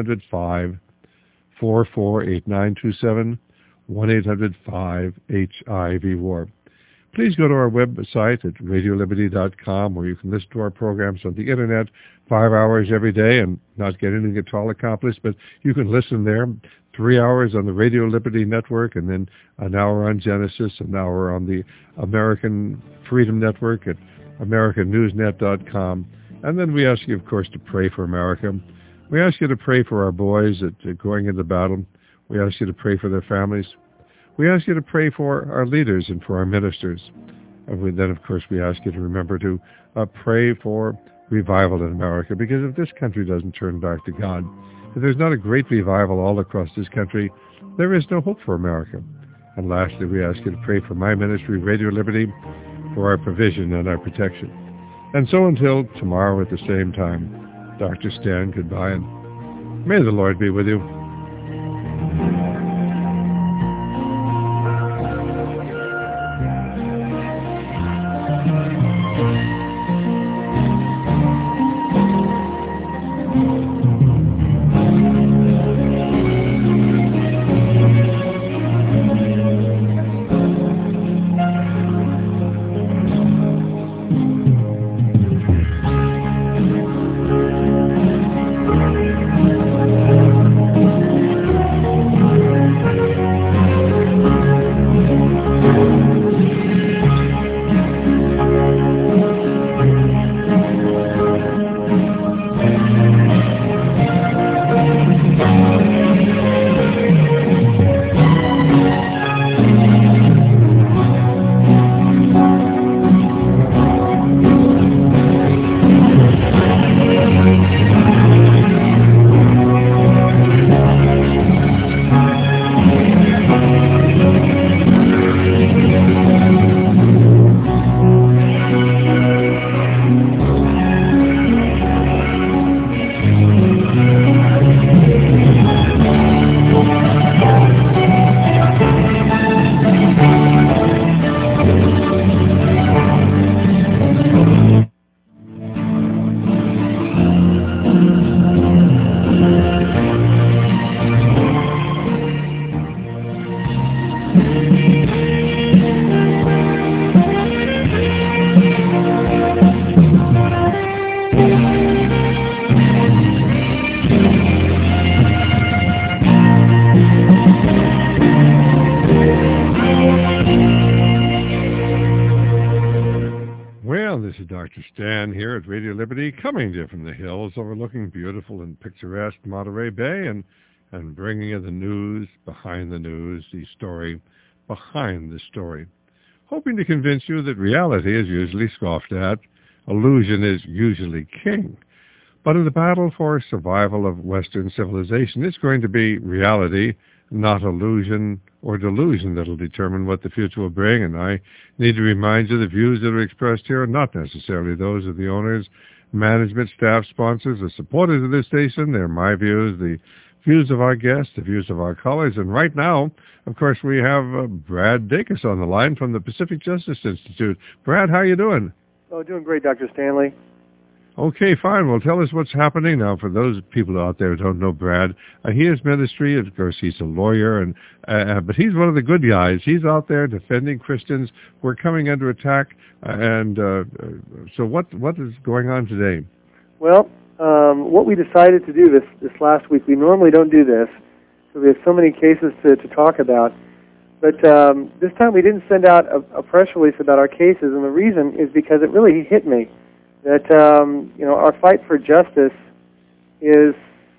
1-800-544-8927, 1-800-5HIV-WAR. Please go to our website at radioliberty.com, where you can listen to our programs on the Internet 5 hours every day and not get anything at all accomplished, but you can listen there 3 hours on the Radio Liberty Network, and then an hour on Genesis, an hour on the American Freedom Network at AmericanNewsNet.com. And then we ask you, of course, to pray for America. We ask you to pray for our boys going into battle. We ask you to pray for their families. We ask you to pray for our leaders and for our ministers. And then, of course, we ask you to remember to pray for revival in America, because if this country doesn't turn back to God, if there's not a great revival all across this country, there is no hope for America. And lastly, we ask you to pray for my ministry, Radio Liberty, for our provision and our protection. And so until tomorrow at the same time, Dr. Stan, goodbye, and may the Lord be with you. Coming to you from the hills overlooking beautiful and picturesque Monterey Bay, and bringing you the news, the story behind the story. Hoping to convince you that reality is usually scoffed at, illusion is usually king. But in the battle for survival of Western civilization, it's going to be reality, not illusion or delusion, that will determine what the future will bring. And I need to remind you the views that are expressed here are not necessarily those of the owners, management, staff, sponsors, or supporters of this station. They're my views, the views of our guests, the views of our callers. And right now, of course, we have Brad Dacus on the line from the Pacific Justice Institute. Brad, how are you doing? Oh, doing great, Dr. Stanley. Okay, fine. Well, tell us what's happening now. For those people out there who don't know Brad, he has ministry. Of course, he's a lawyer, but he's one of the good guys. He's out there defending Christians who are coming under attack. So what is going on today? Well, what we decided to do this last week, we normally don't do this, so we have so many cases to talk about. But this time we didn't send out a press release about our cases, and the reason is because it really hit me. that our fight for justice is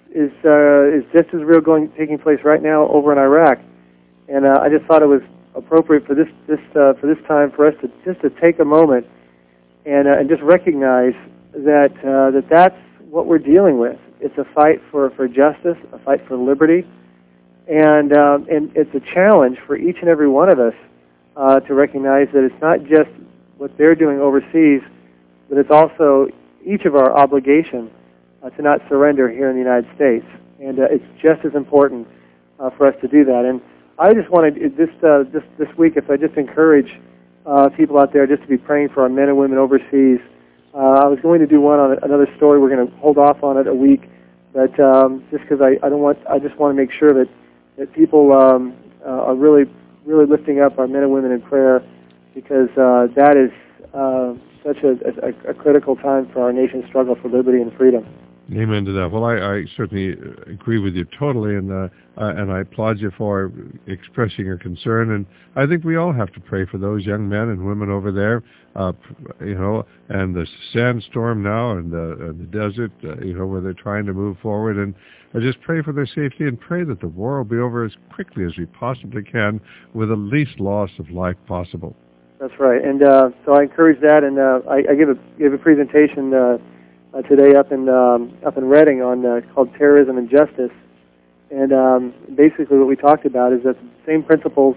just as real taking place right now over in Iraq, and I just thought it was appropriate for this time for us to take a moment and just recognize that that's what we're dealing with. It's a fight for justice, a fight for liberty, and it's a challenge for each and every one of us to recognize that it's not just what they're doing overseas, but it's also each of our obligation to not surrender here in the United States. And it's just as important for us to do that. And I just wanted this week, if I just encourage people out there just to be praying for our men and women overseas. I was going to do one on another story. We're going to hold off on it a week, but just because I just want to make sure that people are really lifting up our men and women in prayer, because that is such a critical time for our nation's struggle for liberty and freedom. Amen to that. Well, I certainly agree with you totally, and I applaud you for expressing your concern. And I think we all have to pray for those young men and women over there, and the sandstorm now, and the desert, where they're trying to move forward. And I just pray for their safety and pray that the war will be over as quickly as we possibly can, with the least loss of life possible. That's right. And so I encourage that, and I gave a presentation today up in Reading on called Terrorism and Justice, and basically what we talked about is that the same principles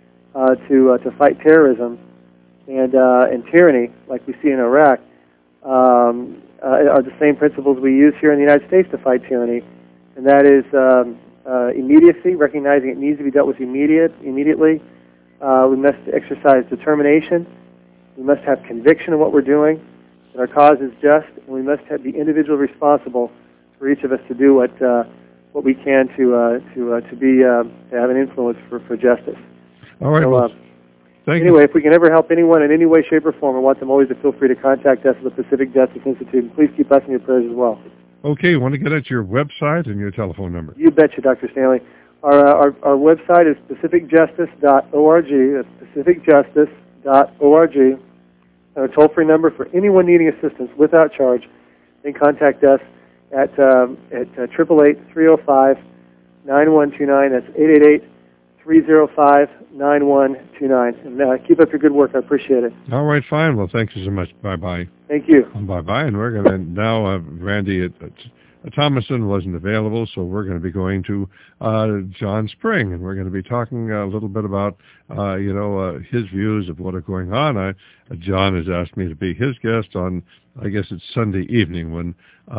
to fight terrorism and tyranny, like we see in Iraq, are the same principles we use here in the United States to fight tyranny, and that is immediacy, recognizing it needs to be dealt with immediately. We must exercise determination. We must have conviction in what we're doing. Our cause is just, and we must be individually responsible for each of us to do what we can to have an influence for justice. All right. So, thank anyway, you. if we can ever help anyone in any way, shape, or form, I want them always to feel free to contact us at the Pacific Justice Institute. And please keep us in your prayers as well. Okay, you want to get at your website and your telephone number? You betcha, Dr. Stanley. Our website is pacificjustice.org. That's pacificjustice.org. Our toll-free number for anyone needing assistance without charge, then contact us at 888-305-9129. That's 888-305-9129. And keep up your good work. I appreciate it. All right, fine. Well, thank you so much. Bye-bye. Thank you. Bye-bye. And we're going to now, Randy Thomason wasn't available, so we're going to be going to John Spring, and we're going to be talking a little bit about, his views of what are going on. John has asked me to be his guest on, I guess it's Sunday evening, when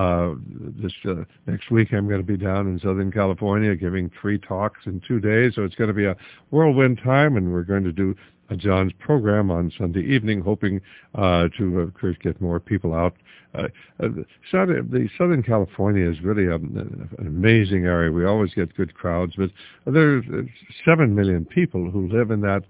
this next week I'm going to be down in Southern California giving 3 talks in 2 days, so it's going to be a whirlwind time, and we're going to do John's program on Sunday evening, hoping to, of course, get more people out. The Southern California is really an amazing area. We always get good crowds, but there's 7 million people who live in that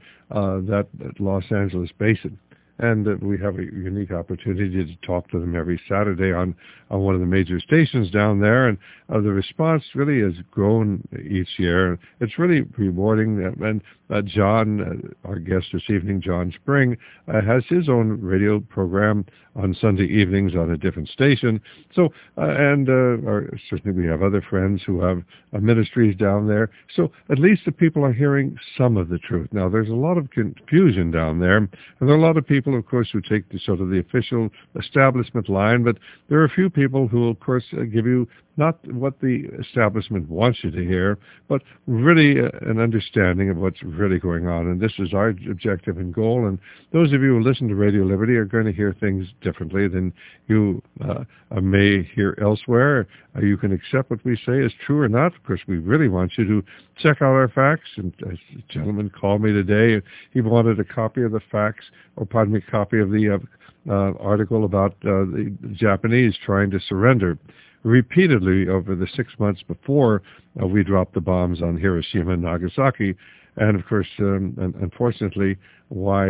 Los Angeles basin. And we have a unique opportunity to talk to them every Saturday on one of the major stations down there. And the response really has grown each year. It's really rewarding. And John, our guest this evening, John Spring, has his own radio program on Sunday evenings on a different station. So, certainly we have other friends who have ministries down there. So at least the people are hearing some of the truth. Now, there's a lot of confusion down there. And there are a lot of people, of course, who take the sort of the official establishment line, but there are a few people who, of course, give you not what the establishment wants you to hear, but really an understanding of what's really going on. And this is our objective and goal. And those of you who listen to Radio Liberty are going to hear things differently than you may hear elsewhere. You can accept what we say as true or not. Of course, we really want you to check out our facts. And a gentleman called me today. He wanted a copy of the facts, a copy of the article about the Japanese trying to surrender repeatedly over the 6 months before we dropped the bombs on Hiroshima and Nagasaki. And, of course, unfortunately, why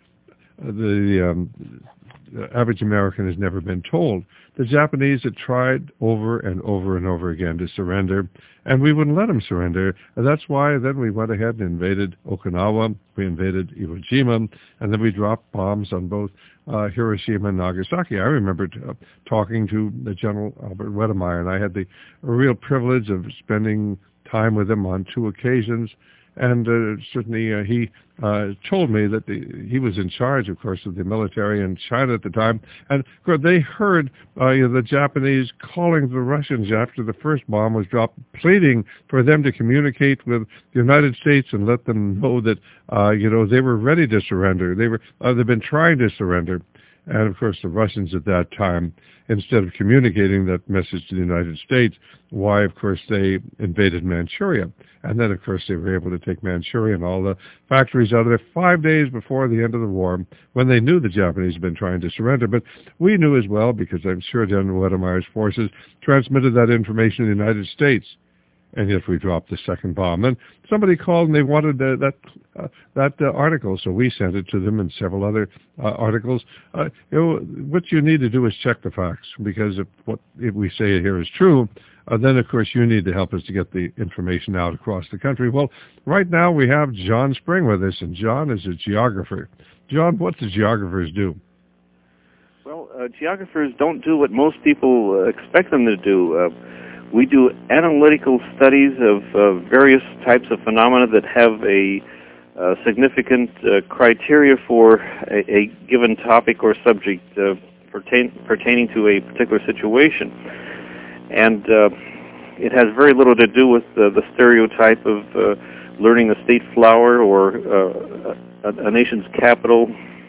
the average American has never been told. The Japanese had tried over and over and over again to surrender, and we wouldn't let them surrender. And that's why then we went ahead and invaded Okinawa, we invaded Iwo Jima, and then we dropped bombs on both Hiroshima and Nagasaki. I remember talking to the General Albert Wedemeyer, and I had the real privilege of spending time with him on 2 occasions. And certainly he told me that he was in charge, of course, of the military in China at the time. And of course, they heard the Japanese calling the Russians after the first bomb was dropped, pleading for them to communicate with the United States and let them know that they were ready to surrender. They've been trying to surrender. And, of course, the Russians at that time, instead of communicating that message to the United States, of course, they invaded Manchuria. And then, of course, they were able to take Manchuria and all the factories out of there 5 days before the end of the war, when they knew the Japanese had been trying to surrender. But we knew as well, because I'm sure General Wedemeyer's forces transmitted that information to the United States. And yet we dropped the second bomb. And somebody called and they wanted that article, so we sent it to them and several other articles. What you need to do is check the facts, because if we say here is true, then, of course, you need to help us to get the information out across the country. Well, right now we have John Spring with us, and John is a geographer. John, what do geographers do? Well, geographers don't do what most people expect them to do. We do analytical studies of various types of phenomena that have a significant criteria for a given topic or subject pertaining to a particular situation. And it has very little to do with the stereotype of learning a state flower or a nation's capital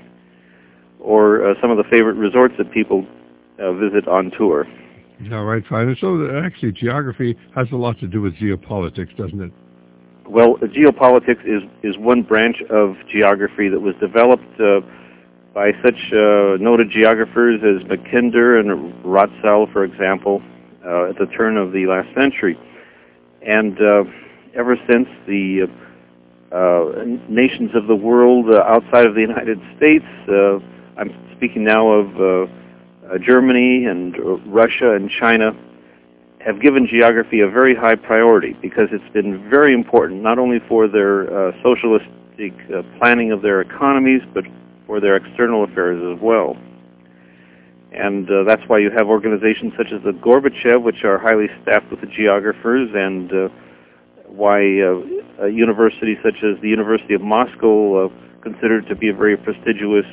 or some of the favorite resorts that people visit on tour. All right, fine. And so actually geography has a lot to do with geopolitics, doesn't it? Well, geopolitics is one branch of geography that was developed by such noted geographers as Mackinder and Rotsell, for example, at the turn of the last century. And ever since, the nations of the world outside of the United States, I'm speaking now of Germany and Russia and China, have given geography a very high priority, because it's been very important not only for their socialistic planning of their economies, but for their external affairs as well. And that's why you have organizations such as the Gorbachev, which are highly staffed with the geographers, and why universities such as the University of Moscow considered to be a very prestigious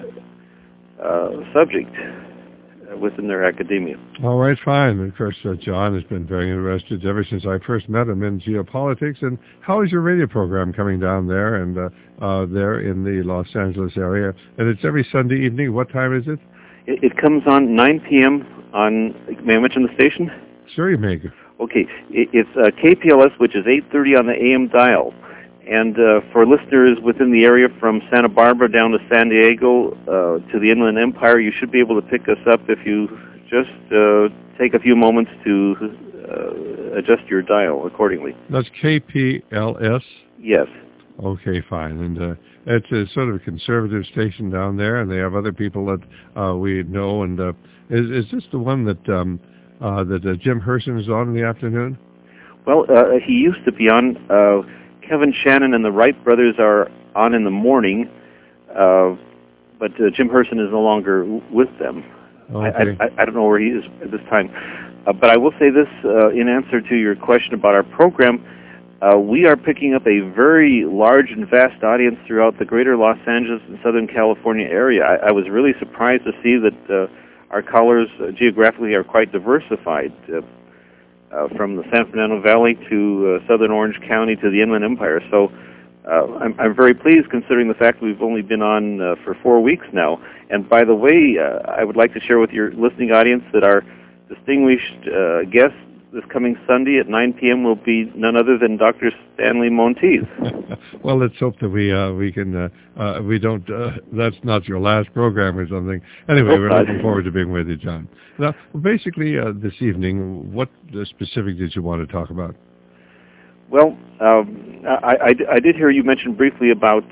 subject within their academia. All right, fine. Of course, John has been very interested ever since I first met him in geopolitics. And how is your radio program coming down there and there in the Los Angeles area? And it's every Sunday evening. What time is it? It comes on 9 p.m. on, may I mention the station? Sure, you may. Okay. It's KPLS, which is 830 on the AM dial. And for listeners within the area from Santa Barbara down to San Diego to the Inland Empire, you should be able to pick us up if you just take a few moments to adjust your dial accordingly. That's KPLS? Yes. Okay, fine. And it's a sort of a conservative station down there, and they have other people that we know. And is this the one that Jim Herson is on in the afternoon? Well, he used to be on. Kevin Shannon and the Wright brothers are on in the morning, but Jim Herson is no longer with them. Okay. I don't know where he is at this time. But I will say this in answer to your question about our program. We are picking up a very large and vast audience throughout the greater Los Angeles and Southern California area. I was really surprised to see that our callers geographically are quite diversified. From the San Fernando Valley to southern Orange County to the Inland Empire. So I'm very pleased, considering the fact that we've only been on for 4 weeks now. And by the way, I would like to share with your listening audience that our distinguished guest this coming Sunday at 9 p.m. will be none other than Dr. Stanley Monteith. Well, let's hope that we can, we don't, that's not your last program or something. Anyway, we're looking forward to being with you, John. Now, basically, this evening, what specific did you want to talk about? Well, I did hear you mention briefly about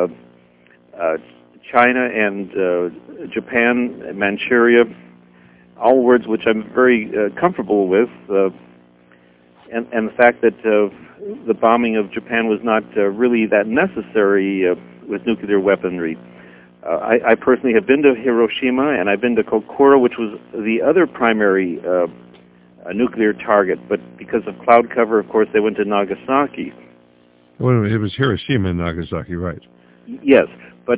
China and Japan, and Manchuria, all words which I'm very comfortable with, and the fact that the bombing of Japan was not really that necessary with nuclear weaponry. I personally have been to Hiroshima, and I've been to Kokura, which was the other primary nuclear target. But because of cloud cover, of course, they went to Nagasaki. Well, it was Hiroshima and Nagasaki, right? Yes, but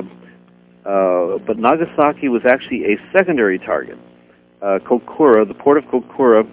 Nagasaki was actually a secondary target. Kokura, the port of Kokura,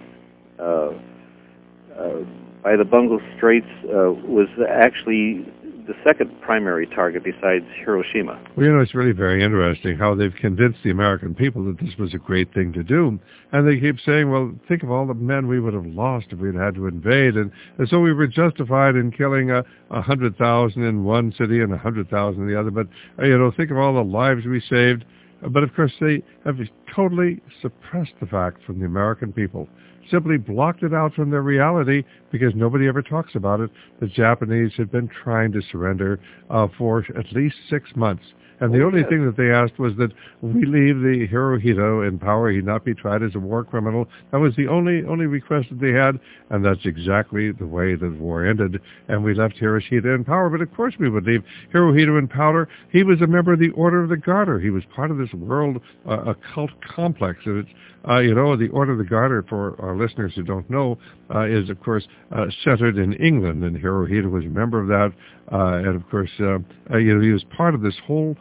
by the Bungo Straits, was actually the second primary target besides Hiroshima. Well, it's really very interesting how they've convinced the American people that this was a great thing to do. And they keep saying, well, think of all the men we would have lost if we'd had to invade. And so we were justified in killing 100,000 in one city and 100,000 in the other. But, think of all the lives we saved. But, of course, they have totally suppressed the fact from the American people, simply blocked it out from their reality because nobody ever talks about it. The Japanese had been trying to surrender for at least 6 months. And the only thing that they asked was that we leave the Hirohito in power. He not be tried as a war criminal. That was the only request that they had, and that's exactly the way the war ended. And we left Hirohito in power. But of course we would leave Hirohito in power. He was a member of the Order of the Garter. He was part of this world occult complex. And it's, the Order of the Garter, for our listeners who don't know, is, of course, centered in England. And Hirohito was a member of that. And, of course, he was part of this whole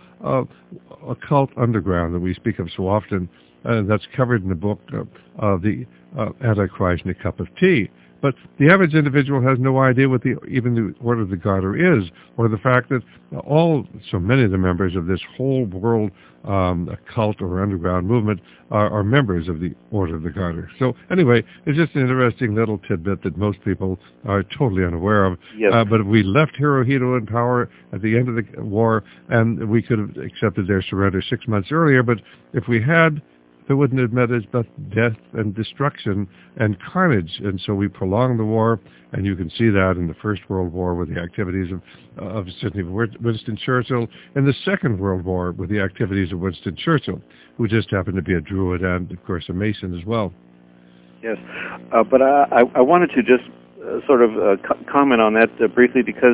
occult underground that we speak of so often. That's covered in the book, The Antichrist and a Cup of Tea. But the average individual has no idea what even the Order of the Garter is, or the fact that so many of the members of this whole world occult or underground movement are members of the Order of the Garter. So anyway, it's just an interesting little tidbit that most people are totally unaware of. Yes. But we left Hirohito in power at the end of the war, and we could have accepted their surrender 6 months earlier, but if we had, they wouldn't have met as but death and destruction and carnage. And so we prolonged the war, and you can see that in the First World War with the activities of Winston Churchill, and the Second World War with the activities of Winston Churchill, who just happened to be a Druid and, of course, a Mason as well. Yes, but I wanted to just sort of comment on that briefly because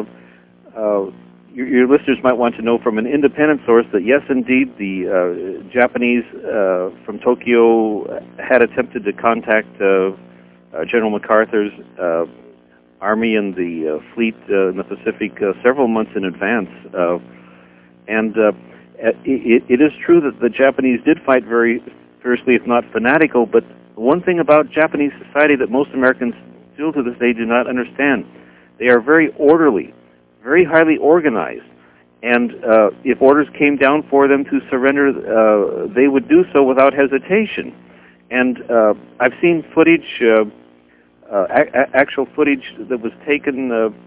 your listeners might want to know from an independent source that, yes, indeed, the Japanese from Tokyo had attempted to contact General MacArthur's army and the fleet in the Pacific several months in advance. It is true that the Japanese did fight very fiercely, if not fanatical, but one thing about Japanese society that most Americans still to this day do not understand, they are very orderly, very highly organized, and if orders came down for them to surrender, they would do so without hesitation. And I've seen footage, actual footage that was taken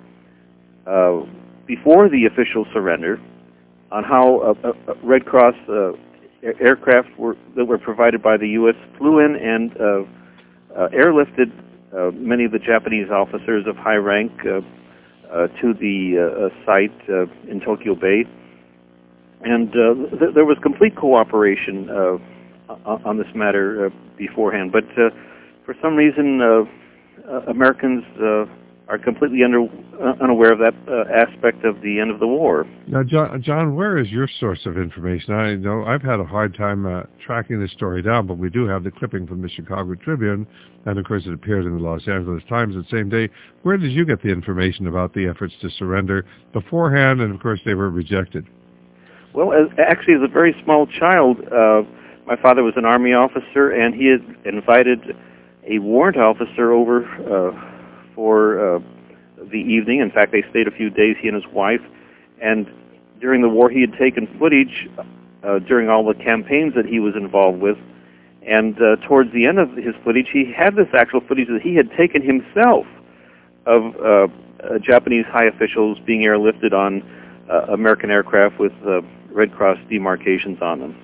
before the official surrender on how Red Cross aircraft that were provided by the U.S. flew in and airlifted many of the Japanese officers of high rank to the site in Tokyo Bay, and there was complete cooperation on this matter beforehand. But for some reason, Americans are completely unaware of that aspect of the end of the war. Now, John, where is your source of information? I know I've had a hard time tracking this story down, but we do have the clipping from the Chicago Tribune, and of course it appeared in the Los Angeles Times the same day. Where did you get the information about the efforts to surrender beforehand, and of course they were rejected? Well, actually, as a very small child, my father was an Army officer, and he had invited a warrant officer over for the evening. In fact, they stayed a few days, he and his wife, and during the war he had taken footage during all the campaigns that he was involved with, and towards the end of his footage he had this actual footage that he had taken himself of Japanese high officials being airlifted on American aircraft with Red Cross demarcations on them.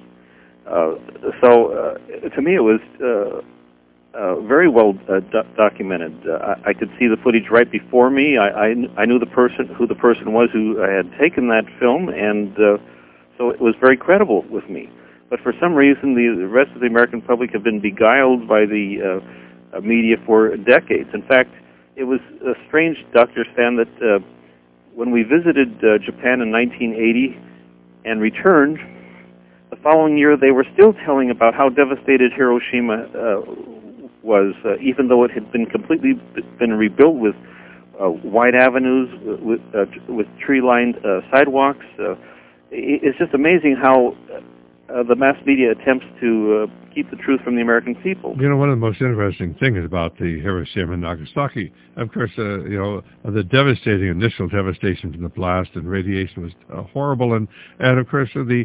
So to me it was very well documented. I could see the footage right before me. I knew who the person was who had taken that film, and so it was very credible with me. But for some reason, the rest of the American public have been beguiled by the media for decades. In fact, it was strange, Dr. Stan, that when we visited Japan in 1980, and returned. The following year, they were still telling about how devastated Hiroshima was, even though it had been completely rebuilt with wide avenues, with tree-lined sidewalks. It's just amazing how the mass media attempts to keep the truth from the American people. You know, one of the most interesting things about the Hiroshima and Nagasaki, of course, the devastating initial devastation from the blast and radiation was horrible, and of course the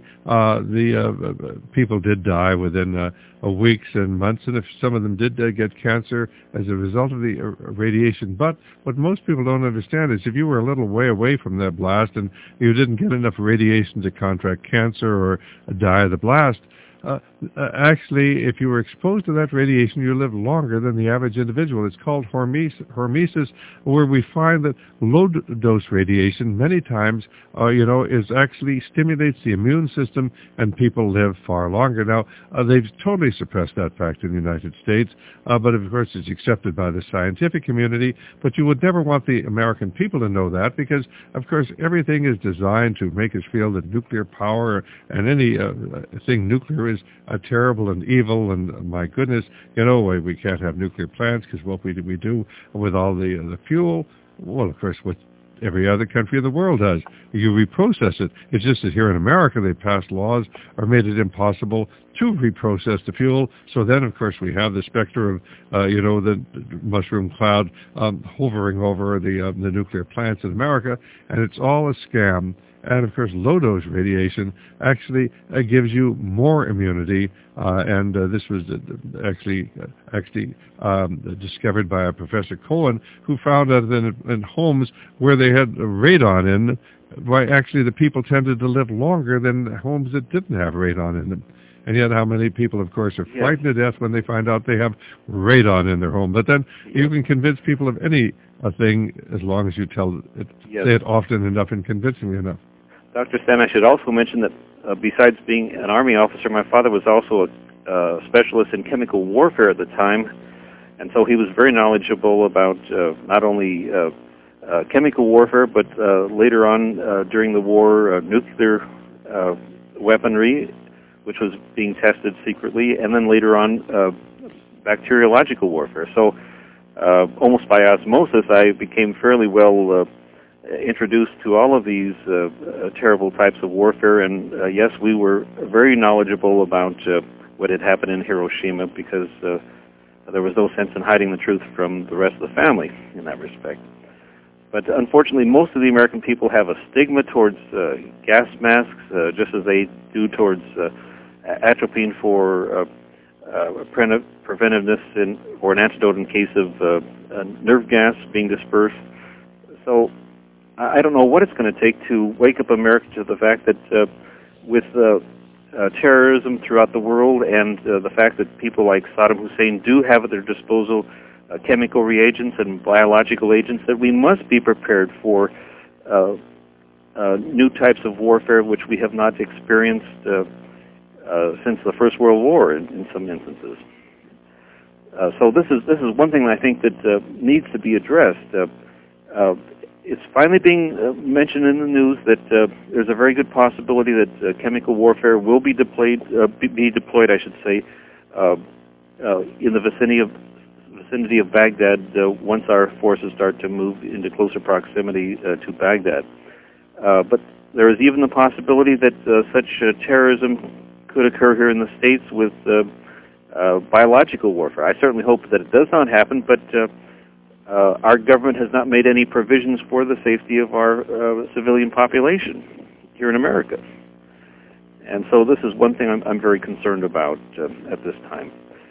people did die within weeks and months, and if some of them did get cancer as a result of the radiation. But what most people don't understand is if you were a little way away from that blast and you didn't get enough radiation to contract cancer or die of the blast, actually, if you were exposed to that radiation, you live longer than the average individual. It's called hormesis, where we find that low-dose radiation many times, is actually stimulates the immune system, and people live far longer. Now, they've totally suppressed that fact in the United States, but of course it's accepted by the scientific community. But you would never want the American people to know that, because, of course, everything is designed to make us feel that nuclear power and any thing nuclear is terrible and evil, and my goodness, we can't have nuclear plants because what we do with all the fuel, well, of course, what every other country in the world does. You reprocess it. It's just that here in America they passed laws or made it impossible to reprocess the fuel. So then, of course, we have the specter of, the mushroom cloud hovering over the nuclear plants in America, and it's all a scam. And, of course, low-dose radiation actually gives you more immunity, and this was actually discovered by a Professor Cohen, who found that in homes where they had radon in, actually the people tended to live longer than homes that didn't have radon in them. And yet how many people, of course, are frightened to death when they find out they have radon in their home. But then you can convince people of any thing as long as you say it often enough and convincingly enough. Dr. Stan, I should also mention that besides being an Army officer, my father was also a specialist in chemical warfare at the time, and so he was very knowledgeable about not only chemical warfare, but later on during the war, nuclear weaponry, which was being tested secretly, and then later on bacteriological warfare. So almost by osmosis, I became fairly well introduced to all of these terrible types of warfare, and yes, we were very knowledgeable about what had happened in Hiroshima, because there was no sense in hiding the truth from the rest of the family in that respect. But unfortunately, most of the American people have a stigma towards gas masks, just as they do towards atropine for preventiveness or an antidote in case of nerve gas being dispersed. So I don't know what it's going to take to wake up America to the fact that with terrorism throughout the world and the fact that people like Saddam Hussein do have at their disposal chemical reagents and biological agents, that we must be prepared for new types of warfare which we have not experienced since the First World War in some instances. So this is one thing that I think that needs to be addressed. It's finally being mentioned in the news that there's a very good possibility that chemical warfare will be deployed, I should say, in the vicinity of Baghdad once our forces start to move into closer proximity to Baghdad. But there is even the possibility that such terrorism could occur here in the States with biological warfare. I certainly hope that it does not happen, but our government has not made any provisions for the safety of our civilian population here in America. And so this is one thing I'm very concerned about at this time.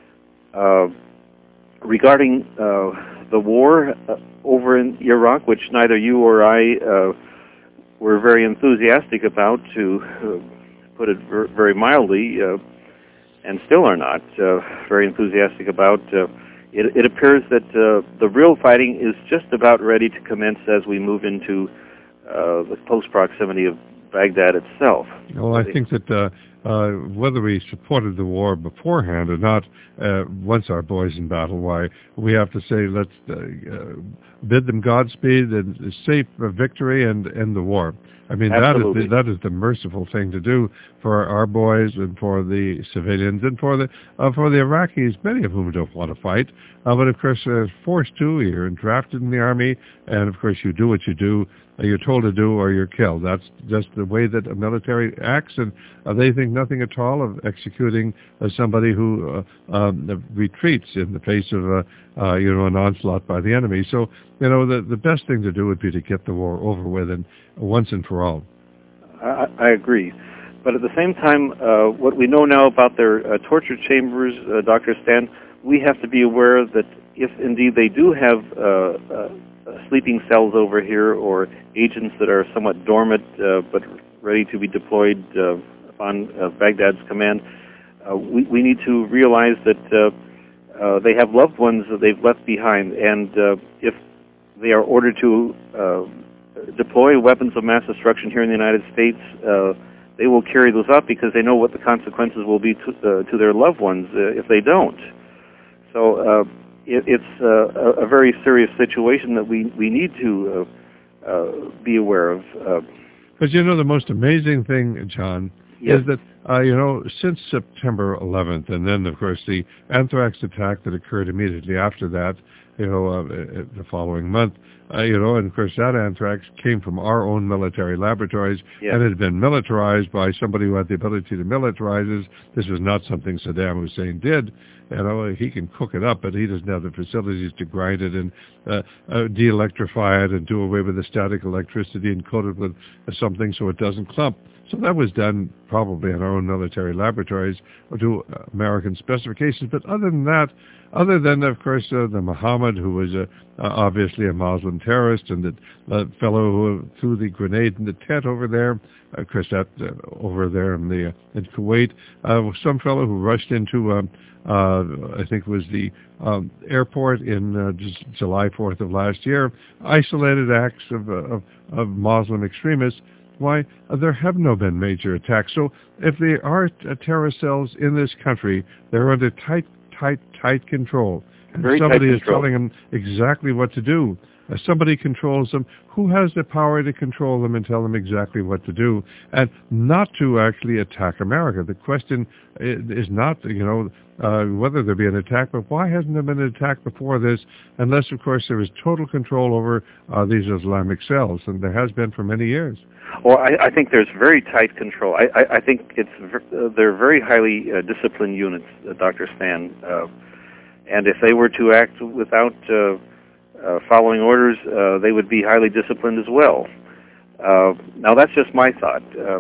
Regarding the war over in Iraq, which neither you or I were very enthusiastic about, to put it very mildly, and still are not very enthusiastic about, it appears that the real fighting is just about ready to commence as we move into the close proximity of Baghdad itself. Well, I think that whether we supported the war beforehand or not, once our boys in battle, why we have to say let's bid them Godspeed and safe victory and end the war. I mean, Absolutely. that is the merciful thing to do for our boys and for the civilians and for the Iraqis, many of whom don't want to fight, but of course forced to. You're drafted in the army, and of course you do what you do. You're told to do, or you're killed. That's just the way that a military acts, and they think nothing at all of executing somebody who retreats in the face of an onslaught by the enemy. So, the best thing to do would be to get the war over with, and once and for all. I agree. But at the same time, what we know now about their torture chambers, Dr. Stan, we have to be aware that if indeed they do have sleeping cells over here, or agents that are somewhat dormant but ready to be deployed upon Baghdad's command, we need to realize that they have loved ones that they've left behind, and if they are ordered to deploy weapons of mass destruction here in the United States, they will carry those out because they know what the consequences will be to their loved ones if they don't. So it's a very serious situation that we need to be aware of. But the most amazing thing, John, yes. is that, since September 11th, and then, of course, the anthrax attack that occurred immediately after that, the following month, and of course that anthrax came from our own military laboratories, yes. and it had been militarized by somebody who had the ability to militarize it. This was not something Saddam Hussein did. He can cook it up, but he doesn't have the facilities to grind it and de-electrify it and do away with the static electricity and coat it with something so it doesn't clump. So that was done probably in our own military laboratories or to American specifications. But other than, of course, the Muhammad, who was obviously a Muslim terrorist, and the fellow who threw the grenade in the tent over there, of course, that over there in Kuwait, some fellow who rushed into, I think it was the airport in July 4th of last year, isolated acts of Muslim extremists. Why, there have no been major attacks. So if there are terrorist cells in this country, they're under tight control. And somebody is telling them exactly what to do. Somebody controls them. Who has the power to control them and tell them exactly what to do, and not to actually attack America? The question is not, whether there be an attack, but why hasn't there been an attack before this, unless, of course, there is total control over these Islamic cells, and there has been for many years. Well, I think there's very tight control. I think they're very highly disciplined units, Dr. Stan, and if they were to act without following orders, they would be highly disciplined as well. Now, that's just my thought.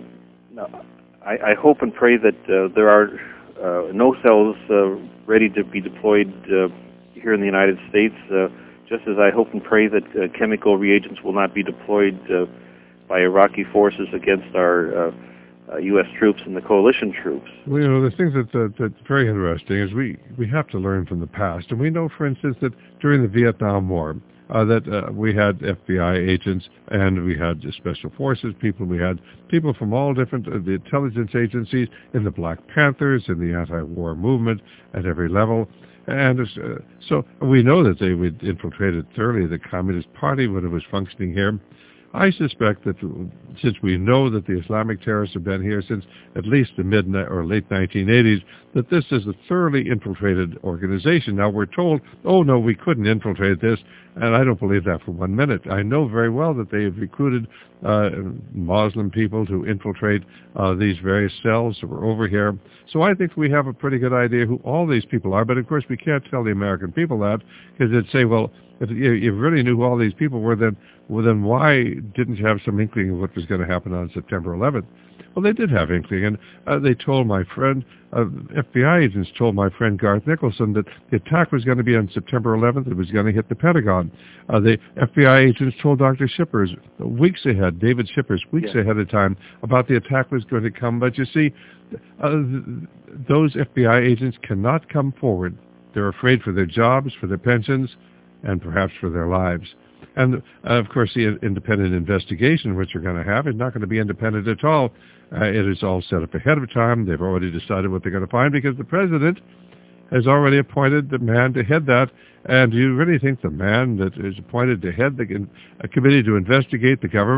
I hope and pray that there are no cells ready to be deployed here in the United States, just as I hope and pray that chemical reagents will not be deployed by Iraqi forces against our U.S. troops and the coalition troops. Well, the thing that's very interesting is we have to learn from the past. And we know, for instance, that during the Vietnam War, that we had FBI agents and we had special forces people. We had people from all different the intelligence agencies, in the Black Panthers, in the anti-war movement at every level. And so we know that they would infiltrated thoroughly the Communist Party when it was functioning here. I suspect that since we know that the Islamic terrorists have been here since at least the mid or late 1980s, that this is a thoroughly infiltrated organization. Now, we're told, oh, no, we couldn't infiltrate this, and I don't believe that for 1 minute. I know very well that they have recruited Muslim people to infiltrate these various cells that were over here. So I think we have a pretty good idea who all these people are, but of course we can't tell the American people that, because they'd say, well, if you really knew who all these people were, then why didn't you have some inkling of what was going to happen on September 11th? Well, they did have inkling, and they told my friend, FBI agents told my friend Garth Nicholson that the attack was going to be on September 11th. It was going to hit the Pentagon. The FBI agents told Dr. Shippers weeks ahead, David Shippers, weeks ahead of time, about the attack was going to come. But you see, those FBI agents cannot come forward. They're afraid for their jobs, for their pensions, and perhaps for their lives. And, of course, the independent investigation, which you're going to have, is not going to be independent at all. It is all set up ahead of time. They've already decided what they're going to find because the president has already appointed the man to head that. And do you really think the man that is appointed to head a committee to investigate the government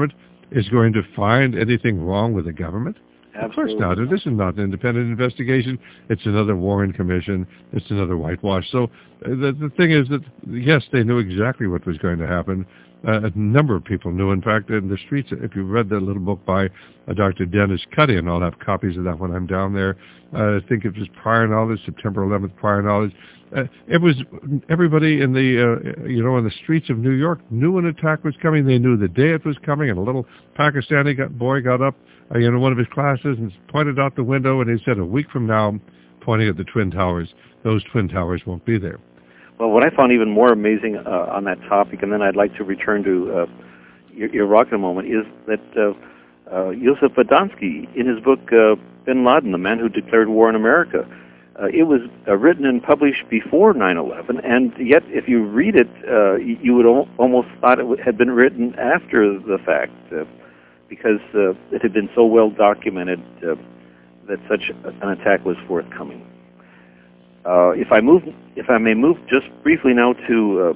is going to find anything wrong with the government? Absolutely. Of course not. This is not an independent investigation. It's another Warren Commission. It's another whitewash. So the thing is that, yes, they knew exactly what was going to happen. A number of people knew. In fact, in the streets, if you read that little book by Dr. Dennis Cuddy, and I'll have copies of that when I'm down there, I think it was Prior Knowledge, September 11th, Prior Knowledge. It was everybody in the, in the streets of New York knew an attack was coming. They knew the day it was coming, and a little Pakistani boy got up, one of his classes and pointed out the window, and he said, a week from now, pointing at the Twin Towers, those Twin Towers won't be there. Well, what I found even more amazing on that topic, and then I'd like to return to Iraq in a moment, is that Yosef Adamski, in his book Bin Laden, The Man Who Declared War on America, it was written and published before 9/11, and yet if you read it, you would almost thought it had been written after the fact, because it had been so well documented that such an attack was forthcoming. If I may move just briefly now to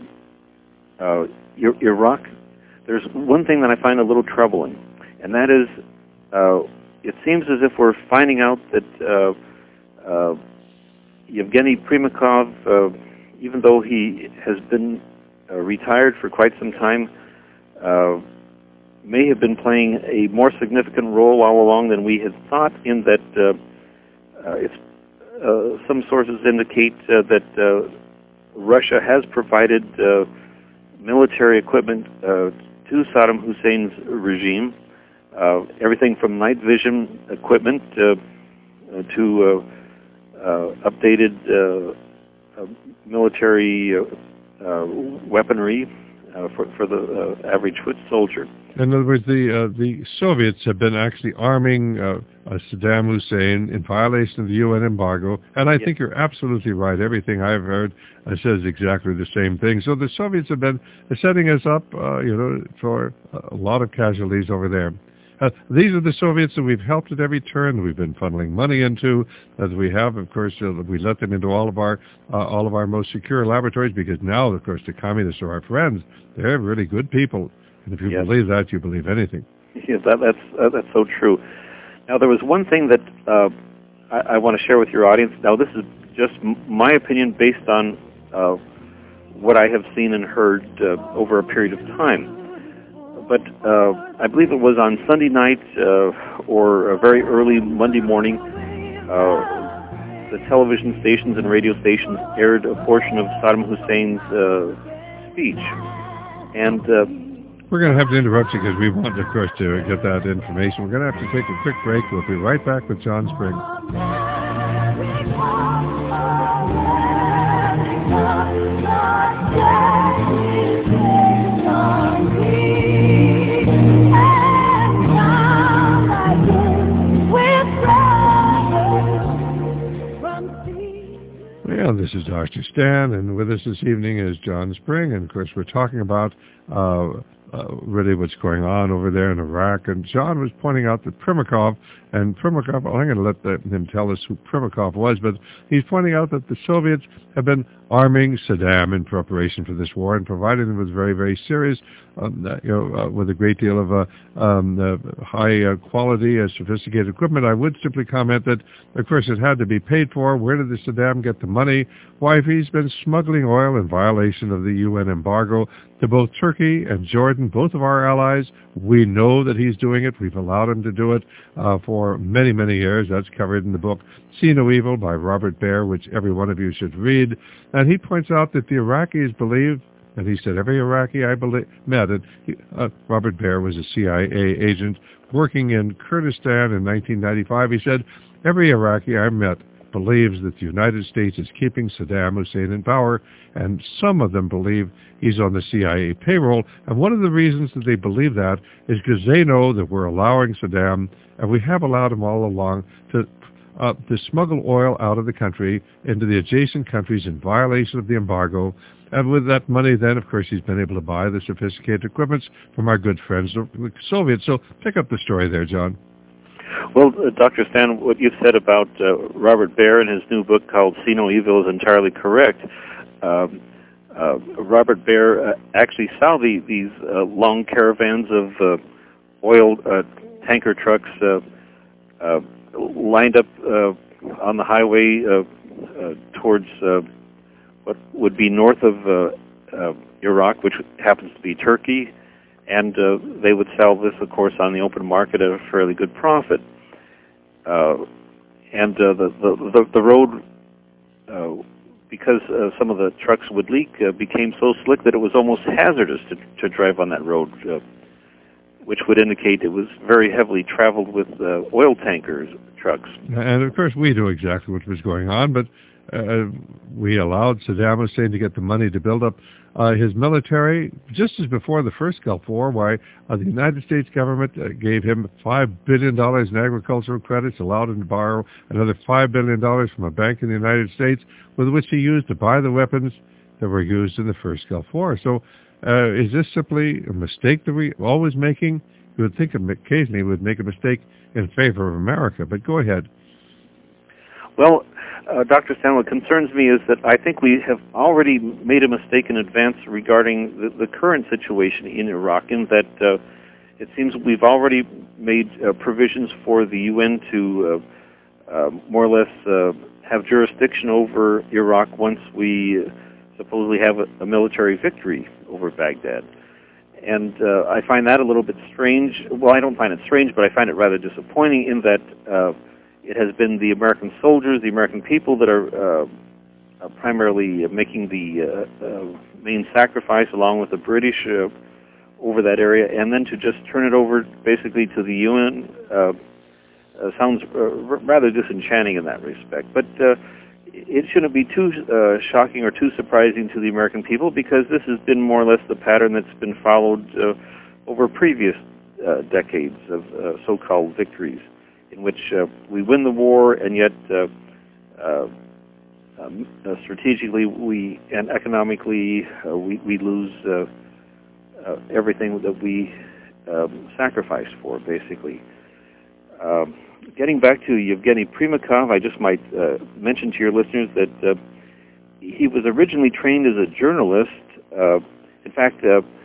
Iraq, there's one thing that I find a little troubling, and that is it seems as if we're finding out that Yevgeny Primakov, even though he has been retired for quite some time, may have been playing a more significant role all along than we had thought, in that some sources indicate that Russia has provided military equipment to Saddam Hussein's regime, everything from night vision equipment to updated military weaponry for the average foot soldier. In other words, the Soviets have been actually arming Saddam Hussein in violation of the UN embargo, and I think you're absolutely right. Everything I've heard says exactly the same thing. So the Soviets have been setting us up, for a lot of casualties over there. These are the Soviets that we've helped at every turn, we've been funneling money into, as we have, of course, we let them into all of our most secure laboratories, because now, of course, the communists are our friends. They're really good people. And if you believe that, you believe anything. Yes, that's so true. Now, there was one thing that I want to share with your audience. Now, this is just my opinion based on what I have seen and heard over a period of time. But I believe it was on Sunday night or a very early Monday morning, the television stations and radio stations aired a portion of Saddam Hussein's speech. And we're going to have to interrupt you because we want, of course, to get that information. We're going to have to take a quick break. We'll be right back with John Spring. Well, this is Dr. Stan, and with us this evening is John Spring, and of course we're talking about really what's going on over there in Iraq. And John was pointing out that Primakov, I'm going to let him tell us who Primakov was, but he's pointing out that the Soviets have been arming Saddam in preparation for this war and providing him with very, very serious, with a great deal of high quality, sophisticated equipment. I would simply comment that, of course, it had to be paid for. Where did the Saddam get the money? Why, if he's been smuggling oil in violation of the UN embargo to both Turkey and Jordan, both of our allies, we know that he's doing it. We've allowed him to do it for many, many years. That's covered in the book See No Evil by Robert Baer, which every one of you should read. And he points out that the Iraqis believe, and he said, every Iraqi I met, Robert Baer was a CIA agent working in Kurdistan in 1995. He said, every Iraqi I met believes that the United States is keeping Saddam Hussein in power, and some of them believe he's on the CIA payroll. And one of the reasons that they believe that is because they know that we're allowing Saddam, and we have allowed him all along, to smuggle oil out of the country into the adjacent countries in violation of the embargo. And with that money then, of course, he's been able to buy the sophisticated equipment from our good friends, the Soviets. So pick up the story there, John. Well, Dr. Stan, what you've said about Robert Baer and his new book called See No Evil is entirely correct. Robert Baer actually saw these long caravans oil tanker trucks lined up on the highway towards what would be north of Iraq, which happens to be Turkey, and they would sell this, of course, on the open market at a fairly good profit. And the road, because some of the trucks would leak, became so slick that it was almost hazardous to drive on that road, which would indicate it was very heavily traveled with oil tankers trucks. And of course, we knew exactly what was going on, but we allowed Saddam Hussein to get the money to build up his military just as before the first Gulf War, why the United States government gave him $5 billion in agricultural credits, allowed him to borrow another $5 billion from a bank in the United States, with which he used to buy the weapons that were used in the first Gulf War. So is this simply a mistake that we're always making? You would think occasionally we would make a mistake in favor of America, but go ahead. Well, Dr. Stan, what concerns me is that I think we have already made a mistake in advance regarding the current situation in Iraq, in that it seems we've already made provisions for the UN to more or less have jurisdiction over Iraq once we supposedly have a military victory over Baghdad. And I find that a little bit strange. Well, I don't find it strange, but I find it rather disappointing in that it has been the American soldiers, the American people that are primarily making the main sacrifice, along with the British, over that area, and then to just turn it over basically to the UN sounds rather disenchanting in that respect. But it shouldn't be too shocking or too surprising to the American people, because this has been more or less the pattern that's been followed over previous decades of so-called victories, in which we win the war, and yet strategically and economically we lose everything that we sacrificed for, basically. Getting back to Yevgeny Primakov, I just might mention to your listeners that he was originally trained as a journalist. In fact,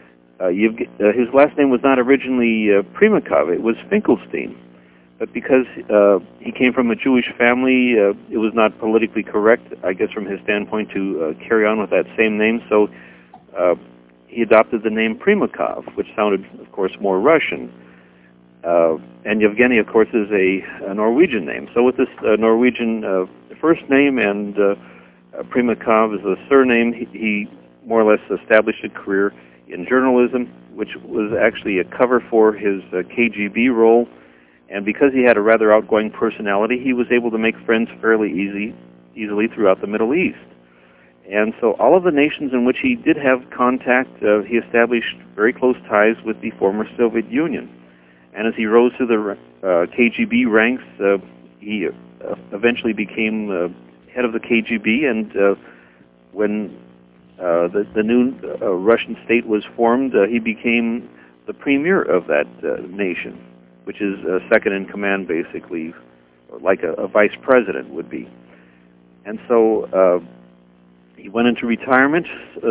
his last name was not originally Primakov, it was Finkelstein. But because he came from a Jewish family, it was not politically correct, I guess, from his standpoint, to carry on with that same name. So he adopted the name Primakov, which sounded, of course, more Russian. And Yevgeny, of course, is a Norwegian name. So with this Norwegian first name and Primakov as a surname, he more or less established a career in journalism, which was actually a cover for his KGB role. And because he had a rather outgoing personality, he was able to make friends fairly easily throughout the Middle East. And so all of the nations in which he did have contact, he established very close ties with the former Soviet Union. And as he rose to the KGB ranks, he eventually became head of the KGB, and when the new Russian state was formed, he became the premier of that nation, which is second in command, basically, like a vice president would be. And so he went into retirement,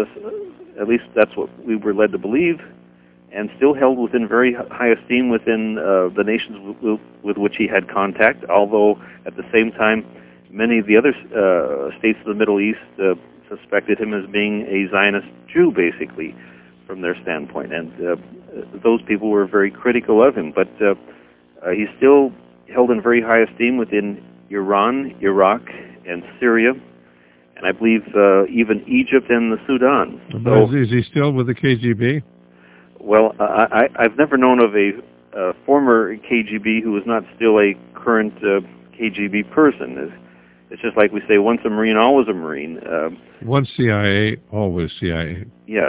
at least that's what we were led to believe, and still held within very high esteem within the nations with which he had contact, although at the same time many of the other states of the Middle East suspected him as being a Zionist Jew, basically, from their standpoint. And those people were very critical of him, but he still held in very high esteem within Iran, Iraq, and Syria, and I believe even Egypt and the Sudan. So, is he still with the KGB? Well, I've never known of a former KGB who was not still a current KGB person. It's just like we say, once a Marine, always a Marine. Once CIA, always CIA. Yes.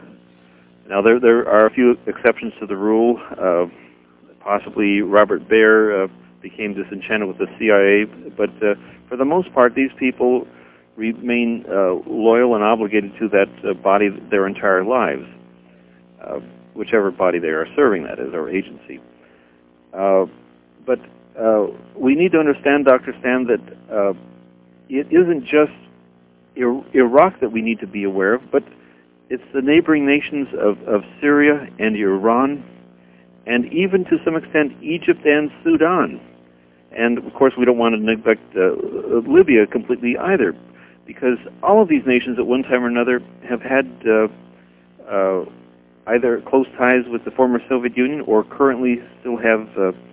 Now, there are a few exceptions to the rule. Possibly Robert Baer became disenchanted with the CIA, but for the most part, these people remain loyal and obligated to that body their entire lives, whichever body they are serving, that is, or agency. But we need to understand, Dr. Stan, that it isn't just Iraq that we need to be aware of, but it's the neighboring nations of Syria and Iran and even to some extent Egypt and Sudan. And of course we don't want to neglect Libya completely either, because all of these nations at one time or another have had either close ties with the former Soviet Union or currently still have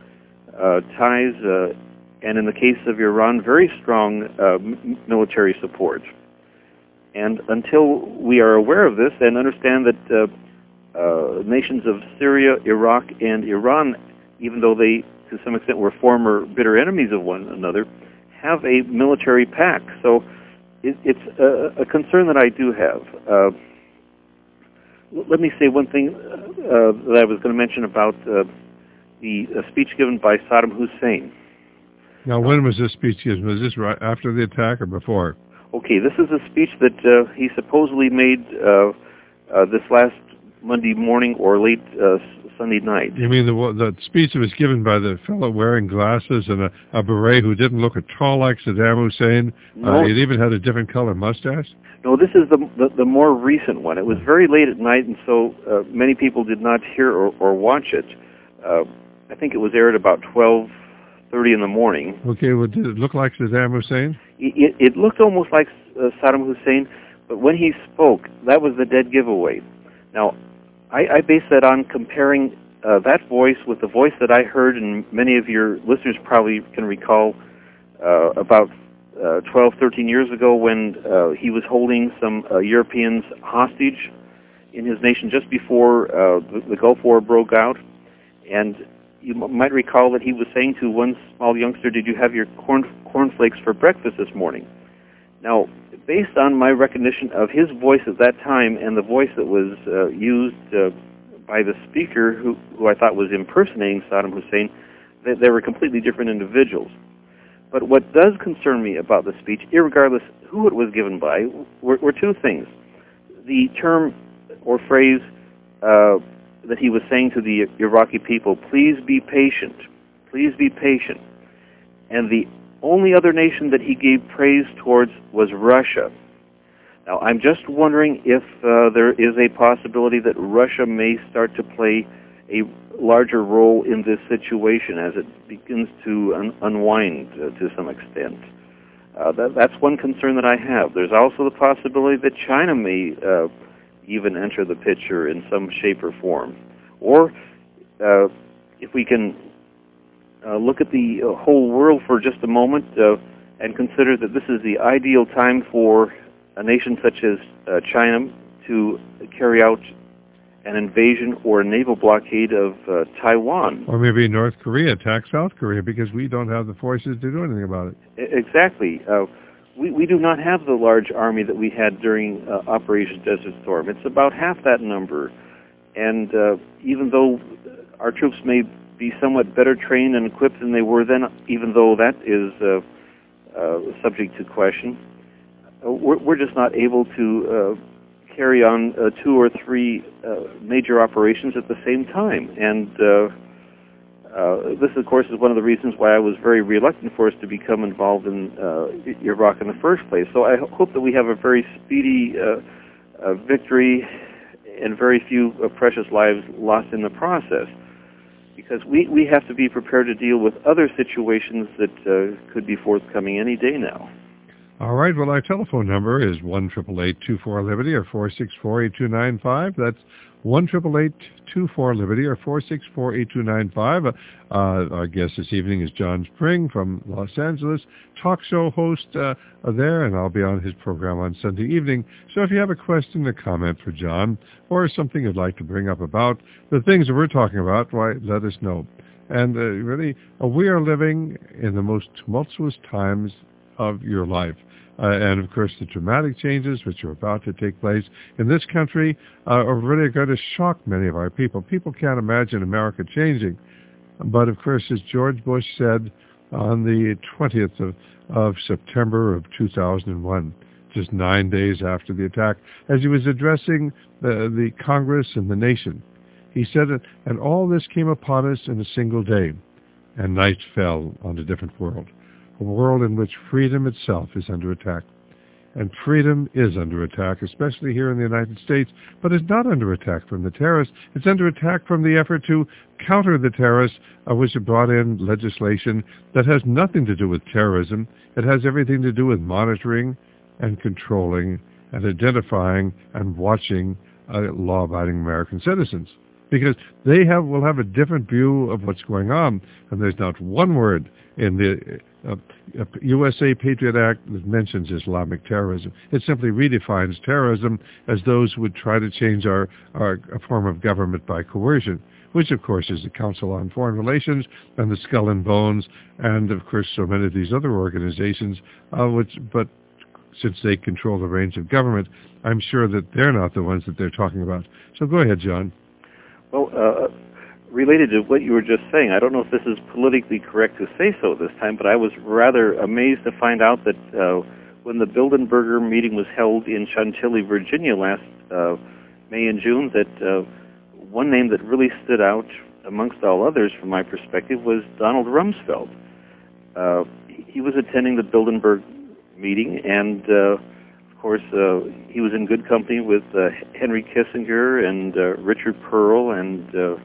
ties, and in the case of Iran, very strong military support. And until we are aware of this and understand that nations of Syria, Iraq, and Iran, even though they to some extent were former bitter enemies of one another, have a military pact. So it's a concern that I do have. Let me say one thing that I was going to mention about the speech given by Saddam Hussein. Now, when was this speech given? Was this right after the attack or before? Okay, this is a speech that he supposedly made this last Monday morning or late Sunday night. You mean the speech that was given by the fellow wearing glasses and a beret who didn't look at all like Saddam Hussein? No. He even had a different color mustache? No, this is the more recent one. It was very late at night, and so many people did not hear or watch it. I think it was aired about 12:30 in the morning. Okay, well, did it look like Saddam Hussein? It looked almost like Saddam Hussein, but when he spoke, that was the dead giveaway. Now, I base that on comparing that voice with the voice that I heard, and many of your listeners probably can recall about 12, 13 years ago when he was holding some Europeans hostage in his nation just before the Gulf War broke out. And you might recall that he was saying to one small youngster, "Did you have your cornflakes for breakfast this morning?" Now, based on my recognition of his voice at that time and the voice that was used by the speaker, who I thought was impersonating Saddam Hussein, they were completely different individuals. But what does concern me about the speech, irregardless who it was given by, were two things. The term or phrase that he was saying to the Iraqi people, "Please be patient, please be patient." And the only other nation that he gave praise towards was Russia. Now, I'm just wondering if there is a possibility that Russia may start to play a larger role in this situation as it begins to unwind to some extent. That's one concern that I have. There's also the possibility that China may even enter the picture in some shape or form. Or if we can look at the whole world for just a moment and consider that this is the ideal time for a nation such as China to carry out an invasion or a naval blockade of Taiwan. Or maybe North Korea attack South Korea because we don't have the forces to do anything about it. Exactly. We do not have the large army that we had during Operation Desert Storm. It's about half that number. And even though our troops may be somewhat better trained and equipped than they were then, even though that is subject to question, we're just not able to carry on 2 or 3 major operations at the same time. And this, of course, is one of the reasons why I was very reluctant for us to become involved in Iraq in the first place. So I hope that we have a very speedy victory and very few precious lives lost in the process, because we have to be prepared to deal with other situations that could be forthcoming any day now. All right. Well, our telephone number is 1-888-24-LIBERTY or 464-8295. That's 1-888-24-LIBERTY or 464-8295. Our guest this evening is John Spring from Los Angeles, talk show host there, and I'll be on his program on Sunday evening. So if you have a question or comment for John or something you'd like to bring up about the things that we're talking about, why, let us know. And really, we are living in the most tumultuous times of your life. And, of course, the dramatic changes which are about to take place in this country are really going to shock many of our people. People can't imagine America changing. But, of course, as George Bush said on the 20th of September of 2001, just 9 days after the attack, as he was addressing the Congress and the nation, he said, "And all this came upon us in a single day, and night fell on a different world. A world in which freedom itself is under attack." And freedom is under attack, especially here in the United States, but it's not under attack from the terrorists. It's under attack from the effort to counter the terrorists, which have brought in legislation that has nothing to do with terrorism. It has everything to do with monitoring and controlling and identifying and watching law-abiding American citizens. Because they will have a different view of what's going on, and there's not one word in the USA Patriot Act that mentions Islamic terrorism. It simply redefines terrorism as those who would try to change our form of government by coercion, which of course is the Council on Foreign Relations and the Skull and Bones, and of course so many of these other organizations, but since they control the reins of government, I'm sure that they're not the ones that they're talking about. So go ahead, John. Well, related to what you were just saying, I don't know if this is politically correct to say so this time, but I was rather amazed to find out that when the Bilderberger meeting was held in Chantilly, Virginia last May and June, that one name that really stood out amongst all others from my perspective was Donald Rumsfeld. He was attending the Bilderberg meeting, and of course, he was in good company with Henry Kissinger and Richard Pearl and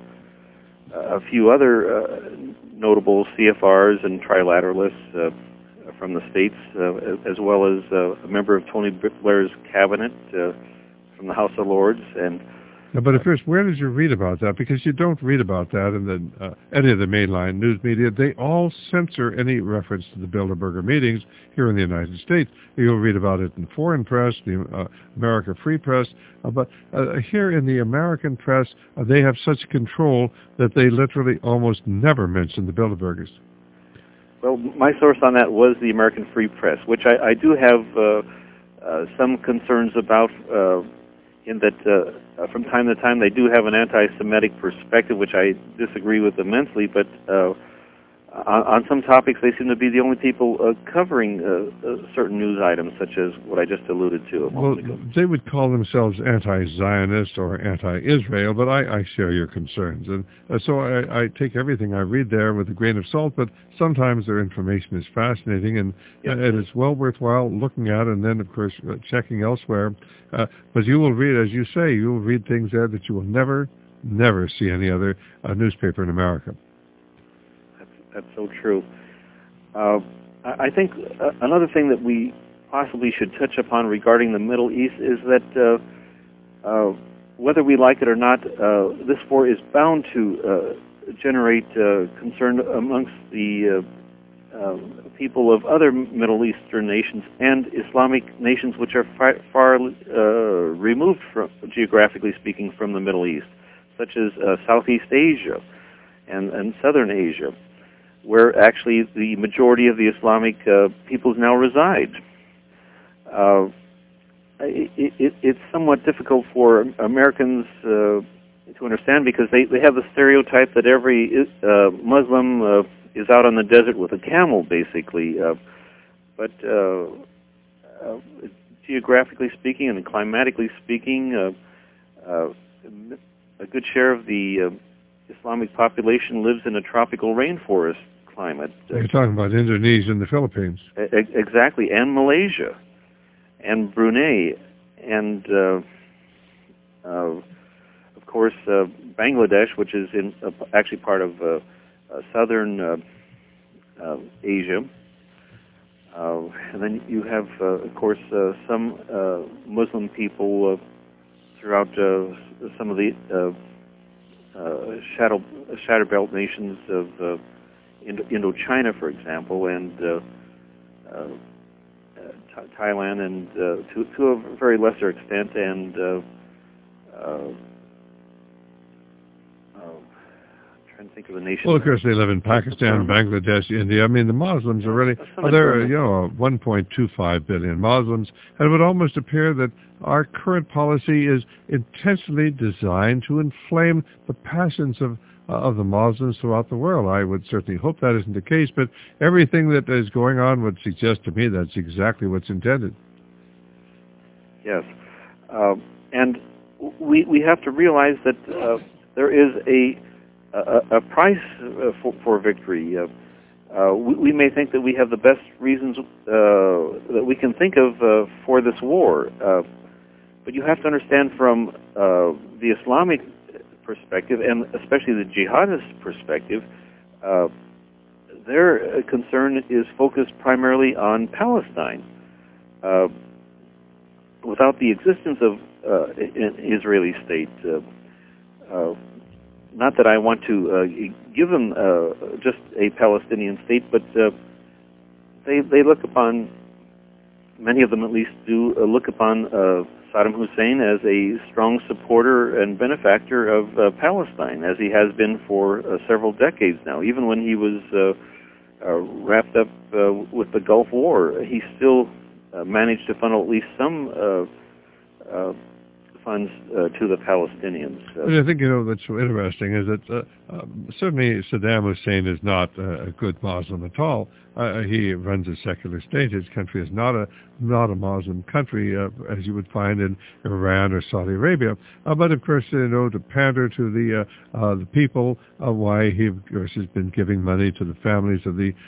a few other notable CFRs and trilateralists from the States, as well as a member of Tony Blair's cabinet from the House of Lords. And but at first, where did you read about that? Because you don't read about that in any of the mainline news media. They all censor any reference to the Bilderberger meetings here in the United States. You'll read about it in the foreign press, the America Free Press, but here in the American press, they have such control that they literally almost never mention the Bilderbergers. Well, my source on that was the American Free Press, which I do have some concerns about, in that from time to time they do have an anti-Semitic perspective, which I disagree with immensely, but on some topics they seem to be the only people covering certain news items, such as what I just alluded to a moment ago. They would call themselves anti-Zionist or anti-Israel, but I share your concerns. And so I take everything I read there with a grain of salt, but sometimes their information is fascinating, and it's well worthwhile looking at, and then, of course, checking elsewhere. But you will read, as you say, you will read things there that you will never see any other newspaper in America. That's so true. I think another thing that we possibly should touch upon regarding the Middle East is that whether we like it or not, this war is bound to generate concern amongst the people of other Middle Eastern nations and Islamic nations which are far removed, from, geographically speaking, from the Middle East, such as Southeast Asia and Southern Asia, where actually the majority of the Islamic peoples now reside. It's somewhat difficult for Americans to understand, because they have the stereotype that every Muslim is out on the desert with a camel, basically. But geographically speaking and climatically speaking, a good share of the Islamic population lives in a tropical rainforest climate. You're talking about Indonesia and the Philippines. Exactly, and Malaysia, and Brunei, and of course Bangladesh, which is actually part of southern Asia. And then you have, of course, some Muslim people throughout some of the shadow belt nations of Indochina, for example, and Thailand, and to a very lesser extent, and trying to think of the nation. Well, of course, they live in Pakistan, Bangladesh, India. I mean, the Muslims are really, there are 1.25 billion Muslims, and it would almost appear that our current policy is intentionally designed to inflame the passions of the Muslims throughout the world. I would certainly hope that isn't the case, but everything that is going on would suggest to me that's exactly what's intended. Yes. And we have to realize that there is a price for victory. we may think that we have the best reasons that we can think of for this war. But you have to understand from the Islamic perspective, and especially the jihadist perspective, their concern is focused primarily on Palestine. Without the existence of an Israeli state, not that I want to give them just a Palestinian state, but they look upon, many of them at least do, look upon Saddam Hussein as a strong supporter and benefactor of Palestine, as he has been for several decades now. Even when he was wrapped up with the Gulf War, he still managed to funnel at least some funds to the Palestinians. I think, that's so interesting is that certainly Saddam Hussein is not a good Muslim at all. He runs a secular state. His country is not a Muslim country, as you would find in Iran or Saudi Arabia. But of course, to pander to the people, why he of course has been giving money to the families of the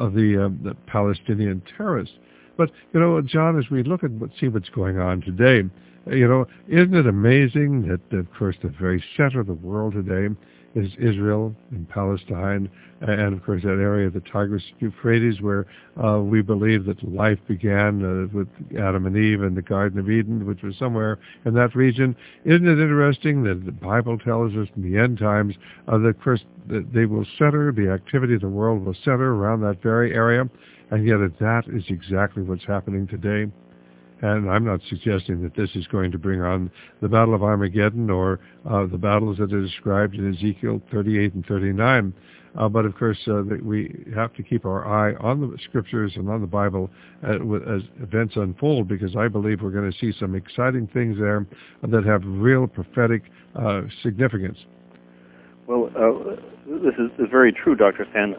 Palestinian terrorists. But John, as we look at see what's going on today, isn't it amazing that, of course, the very center of the world today is Israel and Palestine, and, of course, that area of the Tigris-Euphrates where we believe that life began with Adam and Eve in the Garden of Eden, which was somewhere in that region. Isn't it interesting that the Bible tells us in the end times that, of course, that they will center, the activity of the world will center around that very area, and yet that is exactly what's happening today. And I'm not suggesting that this is going to bring on the Battle of Armageddon or the battles that are described in Ezekiel 38 and 39. But, of course, that we have to keep our eye on the Scriptures and on the Bible as events unfold, because I believe we're going to see some exciting things there that have real prophetic significance. Well, this is very true, Dr. Stan.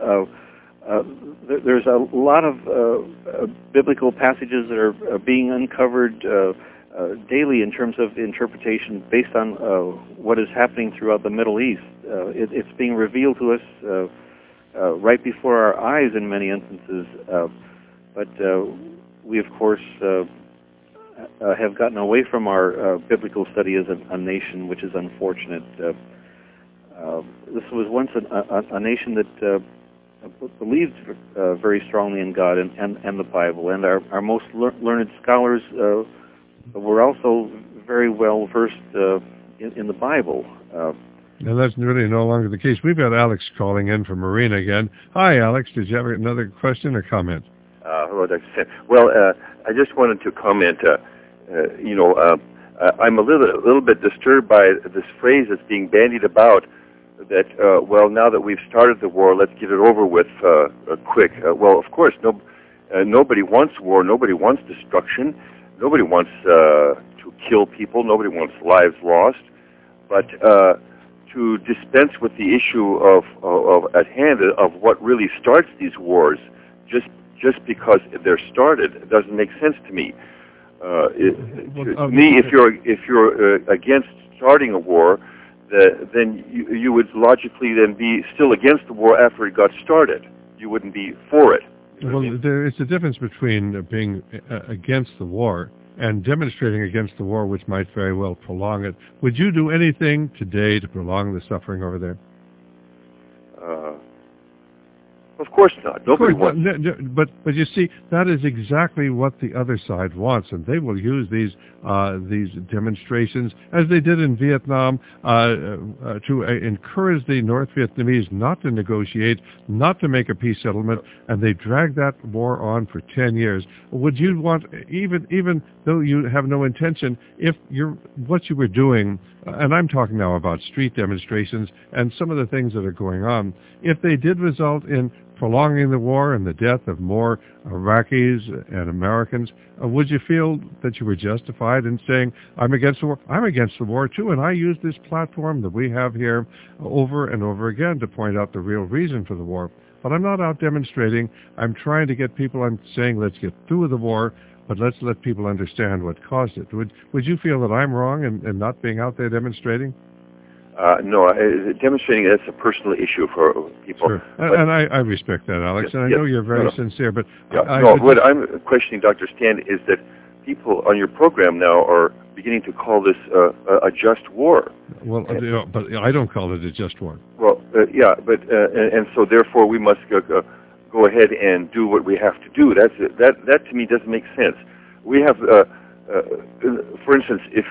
There's a lot of biblical passages that are being uncovered daily in terms of interpretation based on what is happening throughout the Middle East. It's being revealed to us right before our eyes in many instances. But we, of course, have gotten away from our biblical study as a nation, which is unfortunate. This was once a nation that believed very strongly in God and the Bible, and our most learned scholars were also very well versed in the Bible. And that's really no longer the case. We've got Alex calling in from Marina again. Hi, Alex. Did you have another question or comment? Hello, Dr. Stan. Well, I just wanted to comment. I'm a little bit disturbed by this phrase that's being bandied about, that, now that we've started the war, let's get it over with quick. Well, of course, nobody wants war. Nobody wants destruction. Nobody wants to kill people. Nobody wants lives lost. But to dispense with the issue of at hand of what really starts these wars, just because they're started, doesn't make sense to me. To me, if you're against starting a war, then you would logically then be still against the war after it got started. You wouldn't be for it. Well, there is a difference between being against the war and demonstrating against the war, which might very well prolong it. Would you do anything today to prolong the suffering over there? Of course not. Nobody wants. But you see, that is exactly what the other side wants, and they will use these demonstrations, as they did in Vietnam, to encourage the North Vietnamese not to negotiate, not to make a peace settlement, and they dragged that war on for 10 years. Would you want, even though you have no intention, if what you were doing, and I'm talking now about street demonstrations and some of the things that are going on, if they did result in prolonging the war and the death of more Iraqis and Americans, would you feel that you were justified in saying, I'm against the war? I'm against the war too, and I use this platform that we have here over and over again to point out the real reason for the war. But I'm not out demonstrating. I'm trying to get people, I'm saying let's get through with the war, but let's let people understand what caused it. Would you feel that I'm wrong in not being out there demonstrating? No, demonstrating that's a personal issue for people. Sure. And I respect that, Alex, and I know you're very sincere, but... what I'm questioning, Dr. Stan, is that people on your program now are beginning to call this a just war. Well, but I don't call it a just war. Well, and so therefore we must go ahead and do what we have to do. That to me doesn't make sense. We have, for instance, if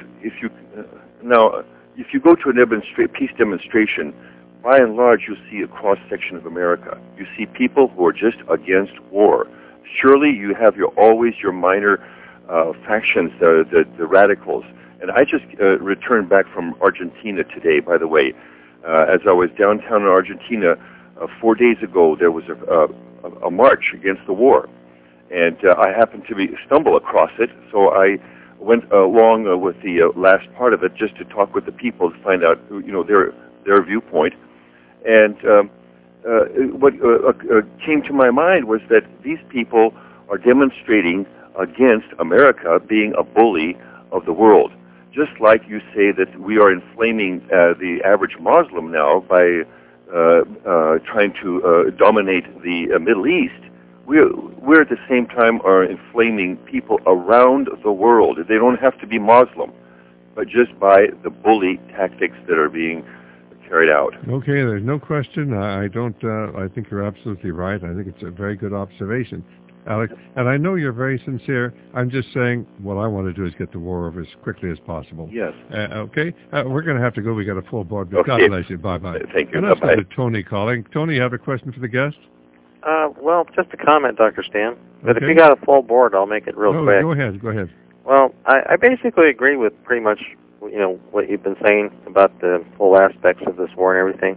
you go to a peace demonstration, by and large you see a cross-section of America. You see people who are just against war. Surely you have always your minor factions, the radicals. And I just returned back from Argentina today, by the way. As I was downtown in Argentina 4 days ago, there was a march against the war. And I happened to stumble across it, so I went along with the last part of it just to talk with the people to find out, their viewpoint. And what came to my mind was that these people are demonstrating against America being a bully of the world. Just like you say that we are inflaming the average Muslim now by trying to dominate the Middle East, we're at the same time are inflaming people around the world. They don't have to be Muslim, but just by the bully tactics that are being carried out. Okay, there's no question. I think you're absolutely right. I think it's a very good observation, Alex. And I know you're very sincere. I'm just saying what I want to do is get the war over as quickly as possible. Yes. Okay? We're going to have to go. We got a full board. But Okay. God bless you. Bye-bye. Thank you. And let's Bye-bye. go to Tony calling. Tony, you have a question for the guest? Well, just a comment, Dr. Stan. But Okay. if you got a full board, I'll make it real quick. Go ahead. Well, I basically agree with pretty much, what you've been saying about the full aspects of this war and everything.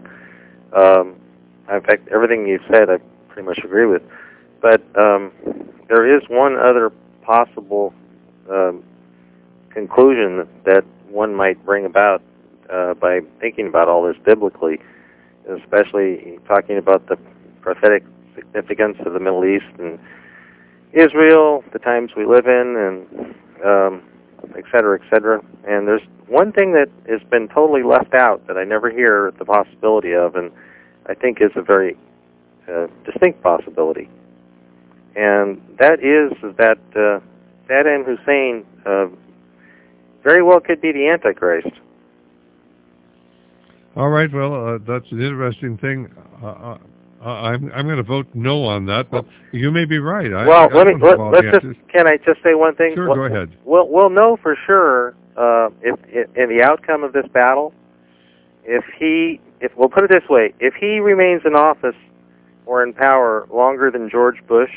In fact, everything you've said, I pretty much agree with. But there is one other possible conclusion that one might bring about by thinking about all this biblically, especially talking about the prophetic significance of the Middle East and Israel, the times we live in, and et cetera, et cetera. And there's one thing that has been totally left out that I never hear the possibility of, and I think is a very distinct possibility. And that is that Saddam Hussein very well could be the Antichrist. All right. Well, that's an interesting thing. I'm going to vote no on that, but you may be right. Can I just say one thing? Sure, go ahead. We'll know for sure if in the outcome of this battle, if we'll put it this way, if he remains in office or in power longer than George Bush,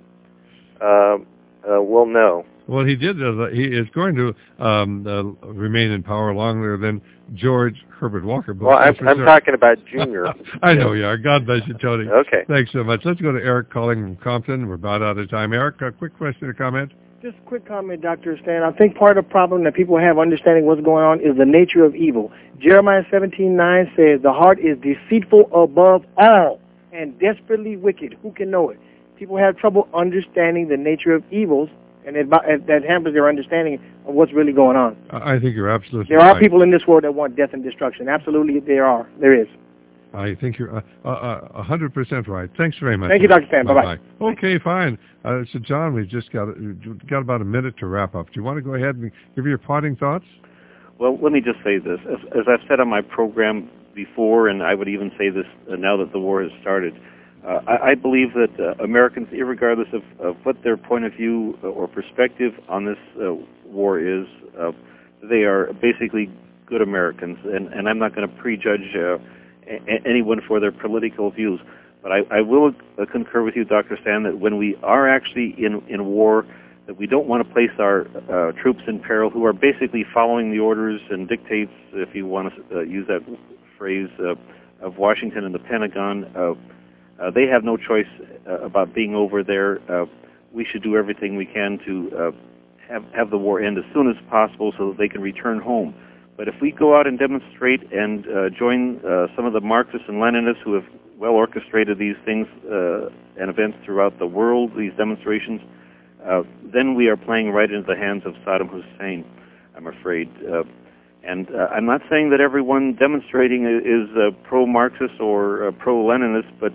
we'll know. Well, he did. He is going to remain in power longer than George Herbert Walker Bush. Well, I'm talking about Junior. I know you are. God bless you, Tony. Okay. Thanks so much. Let's go to Eric calling from Compton. We're about out of time. Eric, a quick question or comment? Just a quick comment, Dr. Stan. I think part of the problem that people have understanding what's going on is the nature of evil. Jeremiah 17:9 says, "The heart is deceitful above all and desperately wicked. Who can know it?" People have trouble understanding the nature of evils, and that hampers their understanding of what's really going on. I think you're absolutely There are right. people in this world that want death and destruction. Absolutely, there are. There is. I think you're 100% right. Thanks very much. Thank you, Dr. Stan. Bye-bye. Okay, fine. So, John, we've just got about a minute to wrap up. Do you want to go ahead and give your parting thoughts? Well, let me just say this. As I've said on my program before, and I would even say this now that the war has started, I believe that Americans, irregardless of what their point of view or perspective on this war is, they are basically good Americans. And I'm not going to prejudge anyone for their political views. But I will concur with you, Dr. Stan, that when we are actually in war, that we don't want to place our troops in peril, who are basically following the orders and dictates, if you want to use that phrase, of Washington and the Pentagon. They have no choice about being over there. We should do everything we can to have the war end as soon as possible so that they can return home. But if we go out and demonstrate and join some of the Marxists and Leninists who have well orchestrated these things and events throughout the world, these demonstrations, then we are playing right into the hands of Saddam Hussein, I'm afraid. And I'm not saying that everyone demonstrating is pro-Marxist or pro-Leninist, but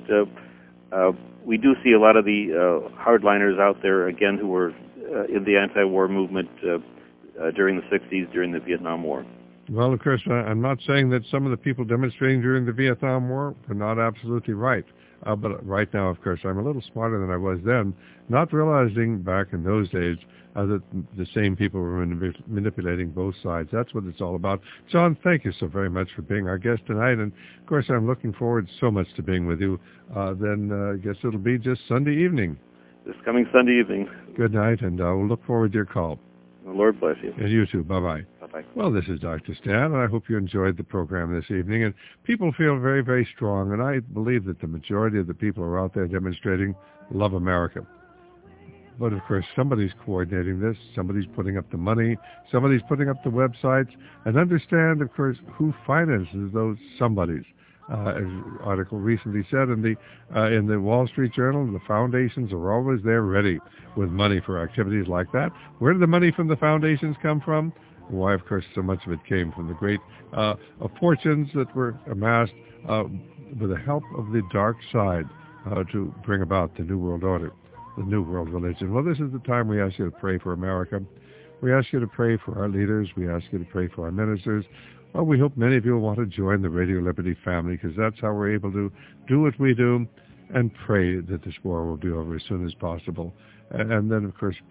we do see a lot of the hardliners out there, again, who were in the anti-war movement during the 60s, during the Vietnam War. Well, of course, I'm not saying that some of the people demonstrating during the Vietnam War were not absolutely right. But right now, of course, I'm a little smarter than I was then, not realizing back in those days that the same people were manipulating both sides. That's what it's all about. John, thank you so very much for being our guest tonight. And, of course, I'm looking forward so much to being with you. Then I guess it'll be just Sunday evening. This coming Sunday evening. Good night, and we'll look forward to your call. The Lord bless you. And you too. Bye-bye. Bye-bye. Well, this is Dr. Stan, and I hope you enjoyed the program this evening. And people feel very, very strong, and I believe that the majority of the people who are out there demonstrating love America. But, of course, somebody's coordinating this. Somebody's putting up the money. Somebody's putting up the websites. And understand, of course, who finances those somebodies. As an article recently said in the Wall Street Journal, the foundations are always there ready with money for activities like that. Where did the money from the foundations come from? Why, of course, so much of it came from the great fortunes that were amassed with the help of the dark side to bring about the New World Order, the New World Religion. Well, this is the time we ask you to pray for America. We ask you to pray for our leaders. We ask you to pray for our ministers. Well, we hope many of you will want to join the Radio Liberty family, because that's how we're able to do what we do and pray that this war will be over as soon as possible. And then, of course,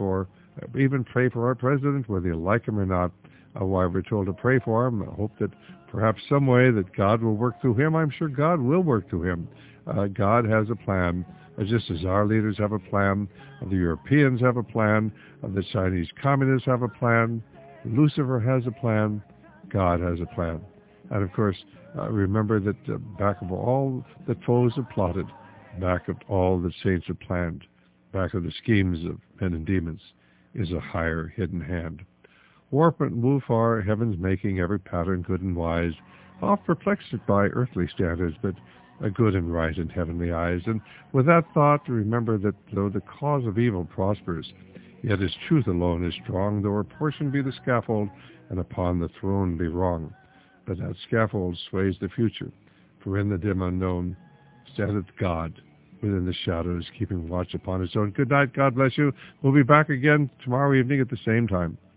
even pray for our president, whether you like him or not. Why we're told to pray for him. I hope that perhaps some way that God will work through him. I'm sure God will work through him. God has a plan, just as our leaders have a plan, the Europeans have a plan, the Chinese communists have a plan, Lucifer has a plan, God has a plan. And of course, remember that back of all that foes have plotted, back of all that saints have planned, back of the schemes of men and demons, is a higher hidden hand. Warp and move far, heaven's making every pattern good and wise, oft perplexed by earthly standards, but a good and right in heavenly eyes. And with that thought, remember that though the cause of evil prospers, yet his truth alone is strong, though her portion be the scaffold, and upon the throne be wrong. But that scaffold sways the future, for in the dim unknown standeth God within the shadows, keeping watch upon his own. Good night. God bless you. We'll be back again tomorrow evening at the same time.